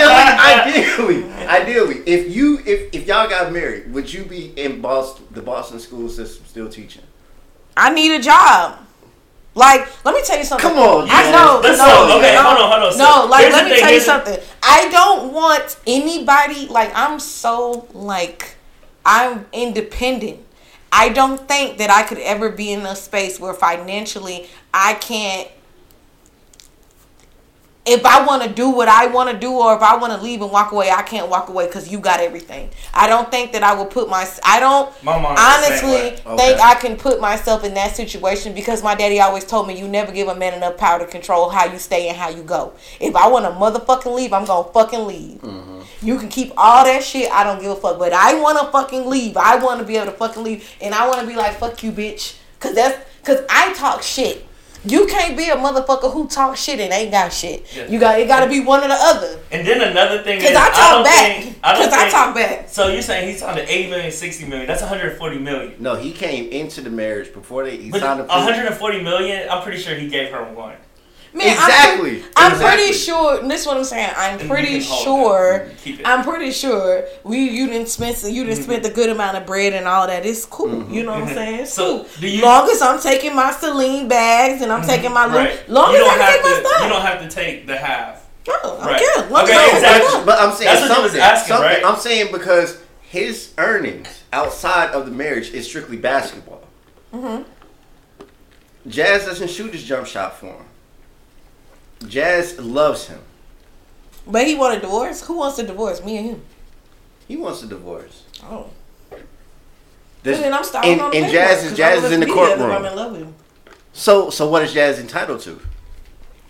ideally, if y'all got married, would you be in the Boston school system still teaching?
I need a job. Like, let me tell you something.
Come on,
I know.
Hold on.
No, like, let me tell you something. I don't want anybody. Like, I'm independent. I don't think that I could ever be in a space where financially I can't. If I want to do what I want to do, or if I want to leave and walk away, I can't walk away because you got everything. I don't think that I will put I don't honestly think I can put myself in that situation because my daddy always told me you never give a man enough power to control how you stay and how you go. If I want to motherfucking leave, I'm going to fucking leave. Mm-hmm. You can keep all that shit. I don't give a fuck. But I want to fucking leave. I want to be able to fucking leave. And I want to be like, fuck you, bitch. Because I talk shit. You can't be a motherfucker who talks shit and ain't got shit. Yeah. It got to be one or the other.
And then another thing is,
I talk back.
So you're saying he's signed to $80 million, $60 million? That's $140 million.
No, he came into the marriage before he
signed the $140 million. I'm pretty sure he gave her one.
Man,
exactly.
I'm pretty sure. This is what I'm saying. I'm pretty sure you didn't spend spent a good amount of bread and all that. It's cool. Mm-hmm. You know what I'm saying? It's cool. Long as I'm taking my Celine bags and I'm taking my long as I can take my stuff.
You don't have to take the half.
No, I don't care.
Exactly. But I'm saying
that's what was asking, right?
I'm saying because his earnings outside of the marriage is strictly basketball. Mm-hmm. Jazz doesn't shoot his jump shot for him. Jazz loves him.
But he want a divorce? Who wants a divorce? Me and him.
He wants a divorce.
Oh.
Then I'm starting on the and Jazz is in the courtroom. I'm in love with him. So what is Jazz entitled to?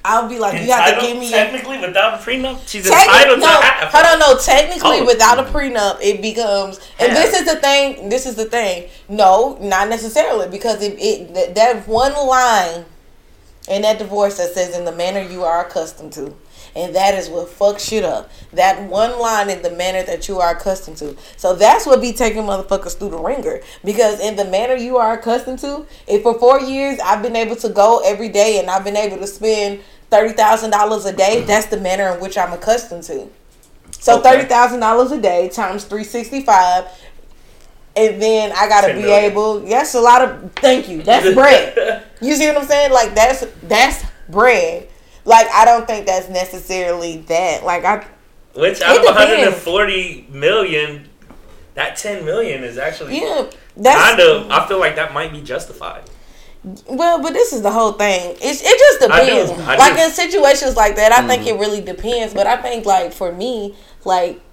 I'll be like, you have to give me
technically without a prenup. She's entitled to half.
Hold on, no. Technically, without a prenup, it becomes. And this is the thing. This is the thing. No, not necessarily, because that one line in that divorce that says in the manner you are accustomed to. And that is what fucks shit up. That one line in the manner that you are accustomed to. So that's what be taking motherfuckers through the ringer. Because in the manner you are accustomed to, if for 4 years I've been able to go every day and I've been able to spend $30,000 a day, that's the manner in which I'm accustomed to. So $30,000 a day times 365, and then I gotta be able. That's a lot of. Thank you. That's bread. You see what I'm saying? Like that's bread. Like, I don't think that's necessarily that. Like,
which out of 140 million, that 10 million is actually kind of. I feel like that might be justified.
Well, but this is the whole thing. It just depends. I do. In situations like that, I think it really depends. But I think, like, for me, like,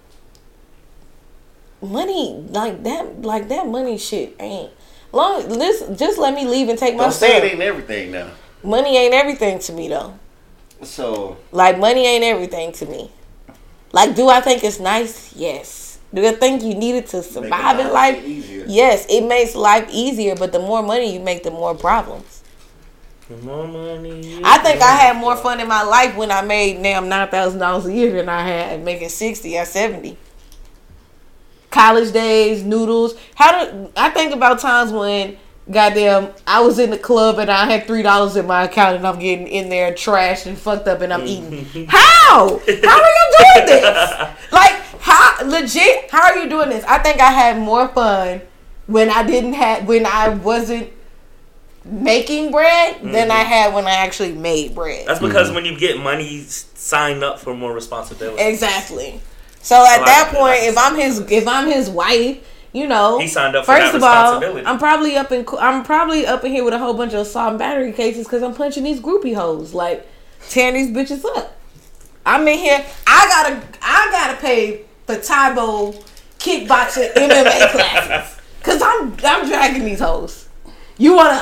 money, like that money shit ain't long. Just let me leave and take my stuff.
Don't say it ain't everything now.
Money ain't everything to me though.
So,
like, money ain't everything to me. Like, do I think it's nice? Yes. Do I think you need it to survive in life? Yes, it makes life easier, but the more money you make, the more problems.
The more money.
I think I had more fun in my life when I made damn $9,000 a year than I had making 60 or 70. College days, noodles. I think about times when goddamn, I was in the club and I had $3 in my account and I'm getting in there trashed and fucked up and I'm eating. How are you doing this? Like, how are you doing this? I think I had more fun when I wasn't making bread than I had when I actually made bread.
That's because when you get money, you sign up for more responsibility.
Exactly. So at that point, if I'm his wife, you know,
he signed up for that responsibility.
I'm probably up in here with a whole bunch of assault and battery cases because I'm punching these groupie hoes, like tearing these bitches up. I'm in here. I gotta pay for Taibo kickboxing MMA classes because I'm dragging these hoes. You wanna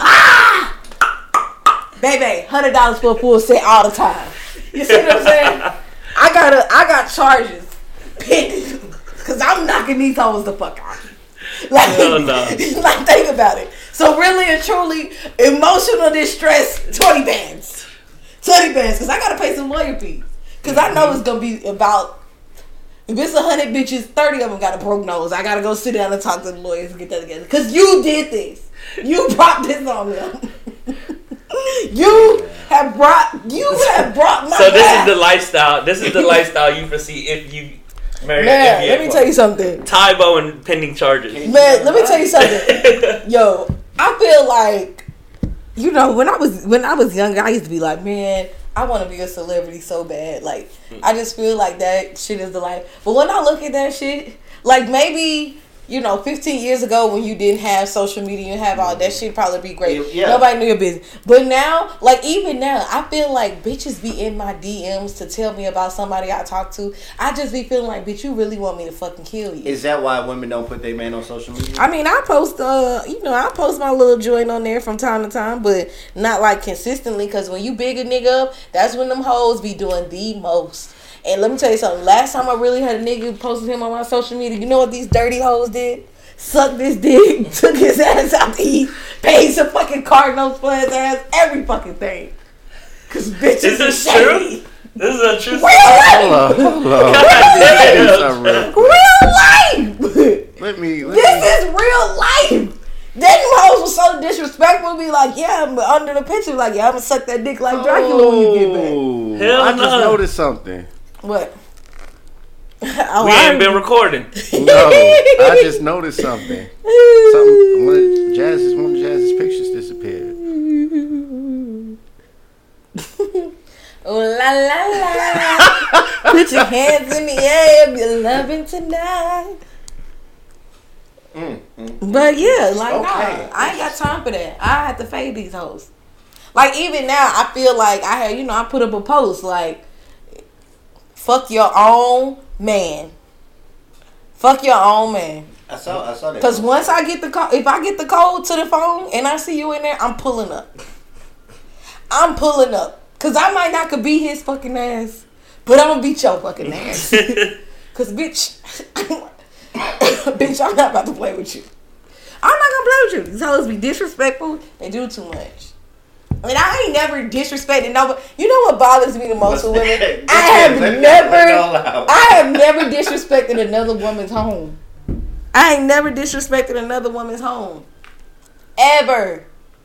baby, $100 for a full set all the time. You see what I'm saying? I got charges pending because I'm knocking these hoes the fuck out. Like, like, think about it. So really and truly, emotional distress, 20 bands. 20 bands, because I got to pay some lawyer fees. Because I know it's going to be about, if it's 100 bitches, 30 of them got a broke nose. I got to go sit down and talk to the lawyers and get that together. Because you did this. You brought this on them. You have brought my
So this is the lifestyle. This is the lifestyle you foresee if you marry an NBA
let me tell you something.
Taibo and pending charges.
Man, let me tell you something. Yo, I feel like, you know, when I was younger, I used to be like, man, I want to be a celebrity so bad. Like, I just feel like that shit is the life. But when I look at that shit, like, maybe, you know, 15 years ago when you didn't have social media and have all that shit, probably be great. Yeah. Nobody knew your business. But now, like, even now, I feel like bitches be in my DMs to tell me about somebody I talk to. I just be feeling like, bitch, you really want me to fucking kill you.
Is that why women don't put their man on social media?
I mean, I post my little joint on there from time to time, but not like consistently, because when you big a nigga up, that's when them hoes be doing the most. And let me tell you something. Last time I really had a nigga posted him on my social media, you know what these dirty hoes did? Sucked his dick, took his ass out to eat, paid some fucking cardinals for his ass, every fucking thing. Cause bitches
is this true? This is a true story.
Hello.
Real life.
This
is real life. Then hoes was so disrespectful, be like, yeah, I'm under the picture, like, yeah, I'm gonna suck that dick like Dracula when you get back.
Hell
I just noticed something.
What?
We ain't been recording.
No, I just noticed something. One of Jazz's pictures disappeared.
Oh la la la! Put your hands in the air if you're loving tonight. But yeah, like, nah, I ain't got time for that. I have to fade these hoes. Like, even now, I feel like I put up a post like, fuck your own man. Fuck your own man.
I saw that.
Because once I get the call, if I get the code to the phone and I see you in there, I'm pulling up. Because Cause I might not could beat his fucking ass, but I'm gonna beat your fucking ass. Cause bitch, bitch, I'm not about to play with you. I'm not gonna play with you. These hoes be disrespectful. They do too much. I mean, I ain't never disrespected nobody. You know what bothers me the most with women? I have never disrespected another woman's home. I ain't never disrespected another woman's home. Ever.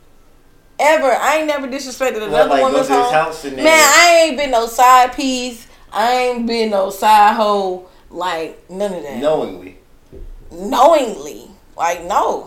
I ain't never disrespected another woman's home. Man, I ain't been no side piece. I ain't been no side hoe. Like, none of that. Knowingly. Like, no.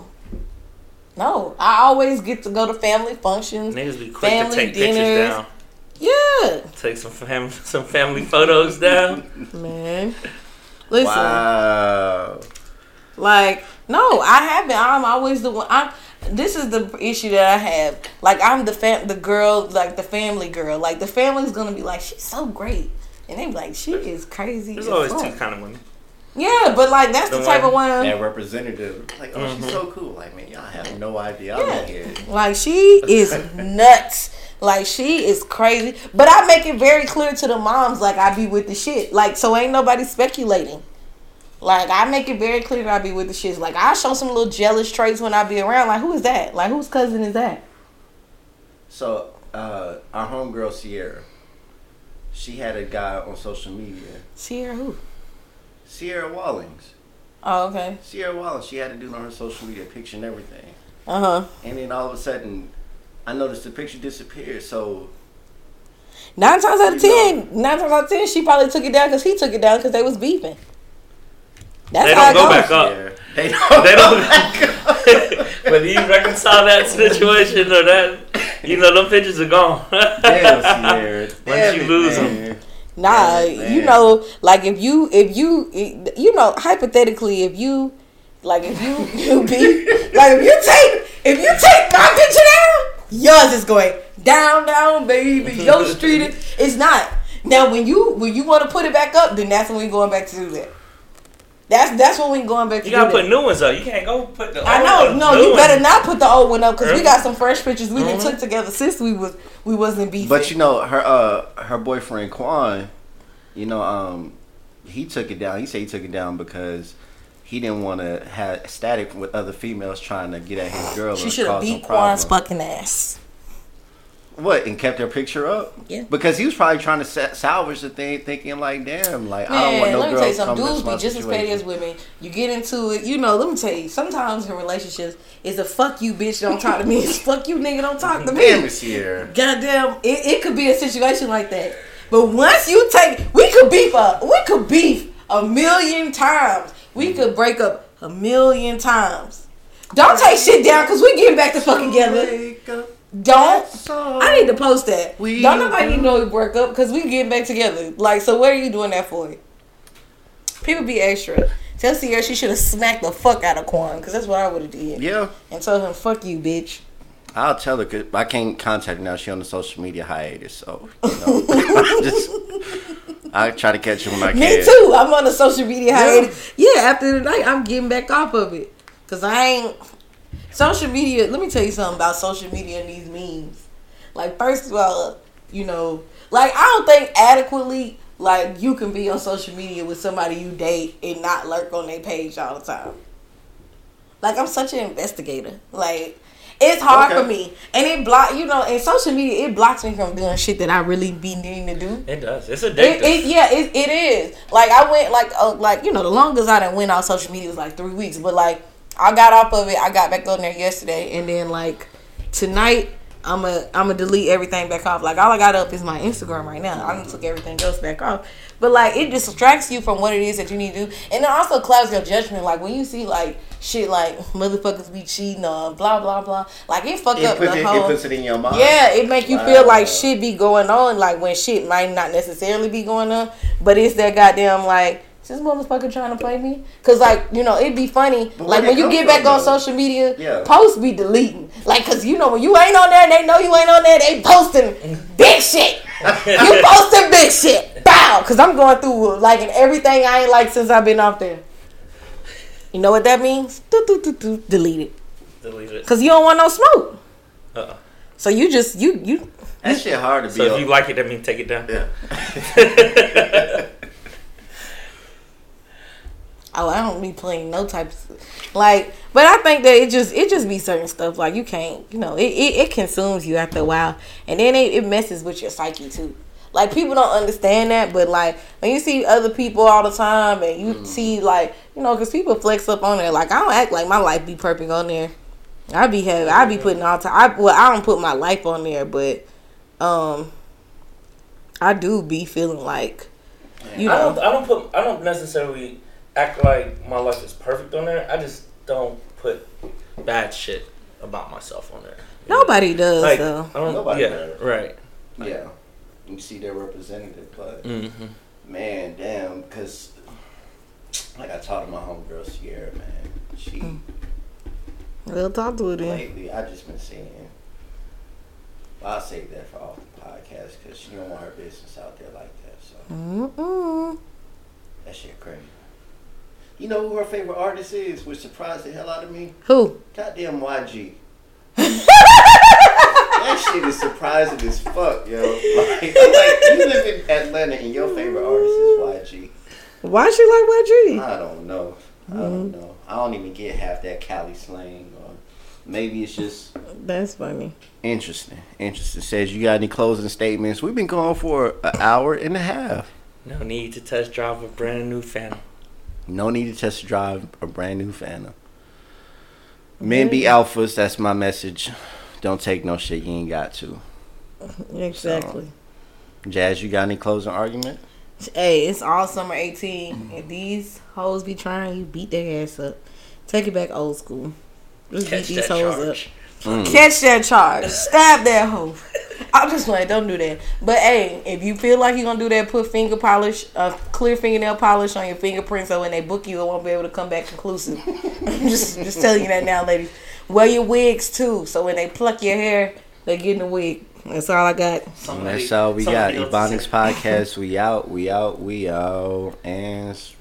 I always get to go to family functions.
Niggas be quick
family
to take
dinners.
pictures down.
Yeah.
Take some family photos down.
Man. Listen.
Wow.
Like, no, I haven't. I'm always the one. This is the issue that I have. Like, I'm the girl, like the family girl. Like, the family's gonna be like, she's so great, and they be like, she is crazy.
There's always two kind of women.
Yeah, but like that's the type of one.
That representative, like, oh, she's so cool. Like, man, y'all have no idea. I'm here.
Like, she is nuts. Like, she is crazy. But I make it very clear to the moms, like, I be with the shit. Like, so ain't nobody speculating. Like, I make it very clear that I be with the shit. Like, I show some little jealous traits when I be around. Like, who is that? Like, whose cousin is that?
So, our homegirl, Sierra, she had a guy on social media.
Sierra who?
Sierra Wallings.
Oh, okay.
Sierra Wallings. She had a dude on her social media picture and everything.
Uh-huh.
And then all of a sudden, I noticed the picture disappeared. So,
9 times out of 10, she probably took it down because he took it down because they was beefing. That's
they
how
don't go
goes.
back up.
Yeah. They don't back up.
Whether you reconcile that situation or that, them pictures are gone.
Damn, Sierra.
Once you lose them.
Nah, like if you hypothetically, if you be like if you take my picture down, yours is going down, baby. Your street it's not. Now when you want to put it back up, then that's when we going back to do that. That's when we going back to.
You gotta put new ones up. You can't go put the old
I know.
one.
No, you better not put the old one up because we got some fresh pictures we
Mm-hmm.
took together since we wasn't beefing.
But her boyfriend Quan, he took it down. He said he took it down because he didn't want to have static with other females trying to get at his girl.
She should have beat Quan's fucking ass.
What, and kept her picture up?
Yeah.
Because he was probably trying to salvage the thing, thinking like, damn, like,
Man,
I don't want no
let me
girl
tell you
to come
something.
mess
Dudes
my
be just as petty
situation.
as women. You get into it, let me tell you, sometimes in relationships, it's a fuck you, bitch, don't talk to me. It's fuck you, nigga, don't talk to me.
Damn it, Sierra.
Goddamn, it could be a situation like that. But once you we could beef a million times. We could break up a million times. Don't take shit down because we getting back to fucking together. I need to post that. Don't nobody know we broke up because we getting back together. Like, so what are you doing that for? People be extra. Tell Sierra she should have smacked the fuck out of Quan because that's what I would have did.
Yeah.
And told him, fuck you, bitch.
I'll tell her because I can't contact her now. She on the social media hiatus, so I try to catch her when I can.
Me too. I'm on the social media hiatus. Yeah, after the night, I'm getting back off of it because I ain't. Social media, let me tell you something about social media and these memes. Like, first of all, like, I don't think adequately, like, you can be on social media with somebody you date and not lurk on their page all the time. Like, I'm such an investigator. Like, it's hard for me. And it in social media, it blocks me from doing shit that I really be needing to do.
It does. It's addictive.
It is. Like, I went, the longest I done went on social media was like 3 weeks. But, like, I got off of it. I got back on there yesterday, and then like tonight, I'm a delete everything back off. Like all I got up is my Instagram right now. I done took everything else back off, but like it distracts you from what it is that you need to do, and it also clouds your judgment. Like when you see like shit like motherfuckers be cheating on blah blah blah, like it fuck up the whole.
It puts it in your mind.
Yeah, it make you feel like shit be going on, like when shit might not necessarily be going on, but it's that goddamn like. This motherfucker trying to play me? Cause like, it'd be funny. But like when you get back on social media, posts be deleting. Like, cause when you ain't on there, they know you ain't on there, they posting big shit. You posting big shit. Bow. Cause I'm going through liking everything I ain't like since I've been off there. You know what that means? Delete it.
Delete it.
Cause you don't want no smoke.
Uh-uh.
So you just, you.
That shit hard to be.
So if you like it, that means take it down.
Yeah.
Oh, I don't be playing no types like, but I think that it just be certain stuff like you can't, it consumes you after a while, and then it messes with your psyche too. Like people don't understand that, but like when you see other people all the time and you see like because people flex up on there. Like I don't act like my life be perfect on there. I be putting all time. I don't put my life on there, but I do be feeling like
I don't necessarily act like my life is perfect on there. I just don't put bad shit about myself on there.
Nobody does
like,
though.
Nobody does.
Right.
Yeah. You see their representative, but man, damn, because like I talked to my homegirl Sierra, man. She
We'll talk to her then.
lately, I just been seeing. I'll save that for off the podcast because she don't want her business out there like that. So that shit crazy. You know who her favorite artist is, which surprised the hell out of me?
Who?
Goddamn YG. That shit is surprising as fuck, yo. Like, you live in Atlanta and your favorite artist is YG.
Why she like YG?
I don't know. I don't even get half that Cali slang. Or maybe it's just...
That's funny.
Interesting. Says, you got any closing statements? We've been going for an hour and a half.
No need to test drive a brand new Phantom.
No need to test drive a brand new Phantom. Men be alphas. That's my message. Don't take no shit you ain't got to.
Exactly.
So, Jazz, you got any closing argument?
Hey, it's all summer 18. If these hoes be trying, you beat their ass up. Take it back old school. Just
Catch
beat these
that
hoes
charge.
up. Catch that charge. Stab that hoe. I'm just like, don't do that. But hey, if you feel like you're gonna do that, put finger polish, clear fingernail polish on your fingerprint, so when they book you, it won't be able to come back conclusive. I'm just telling you that now, ladies. Wear your wigs too, so when they pluck your hair, they get in the wig. That's all I got.
That's all we got. Ebonics Podcast. We out. And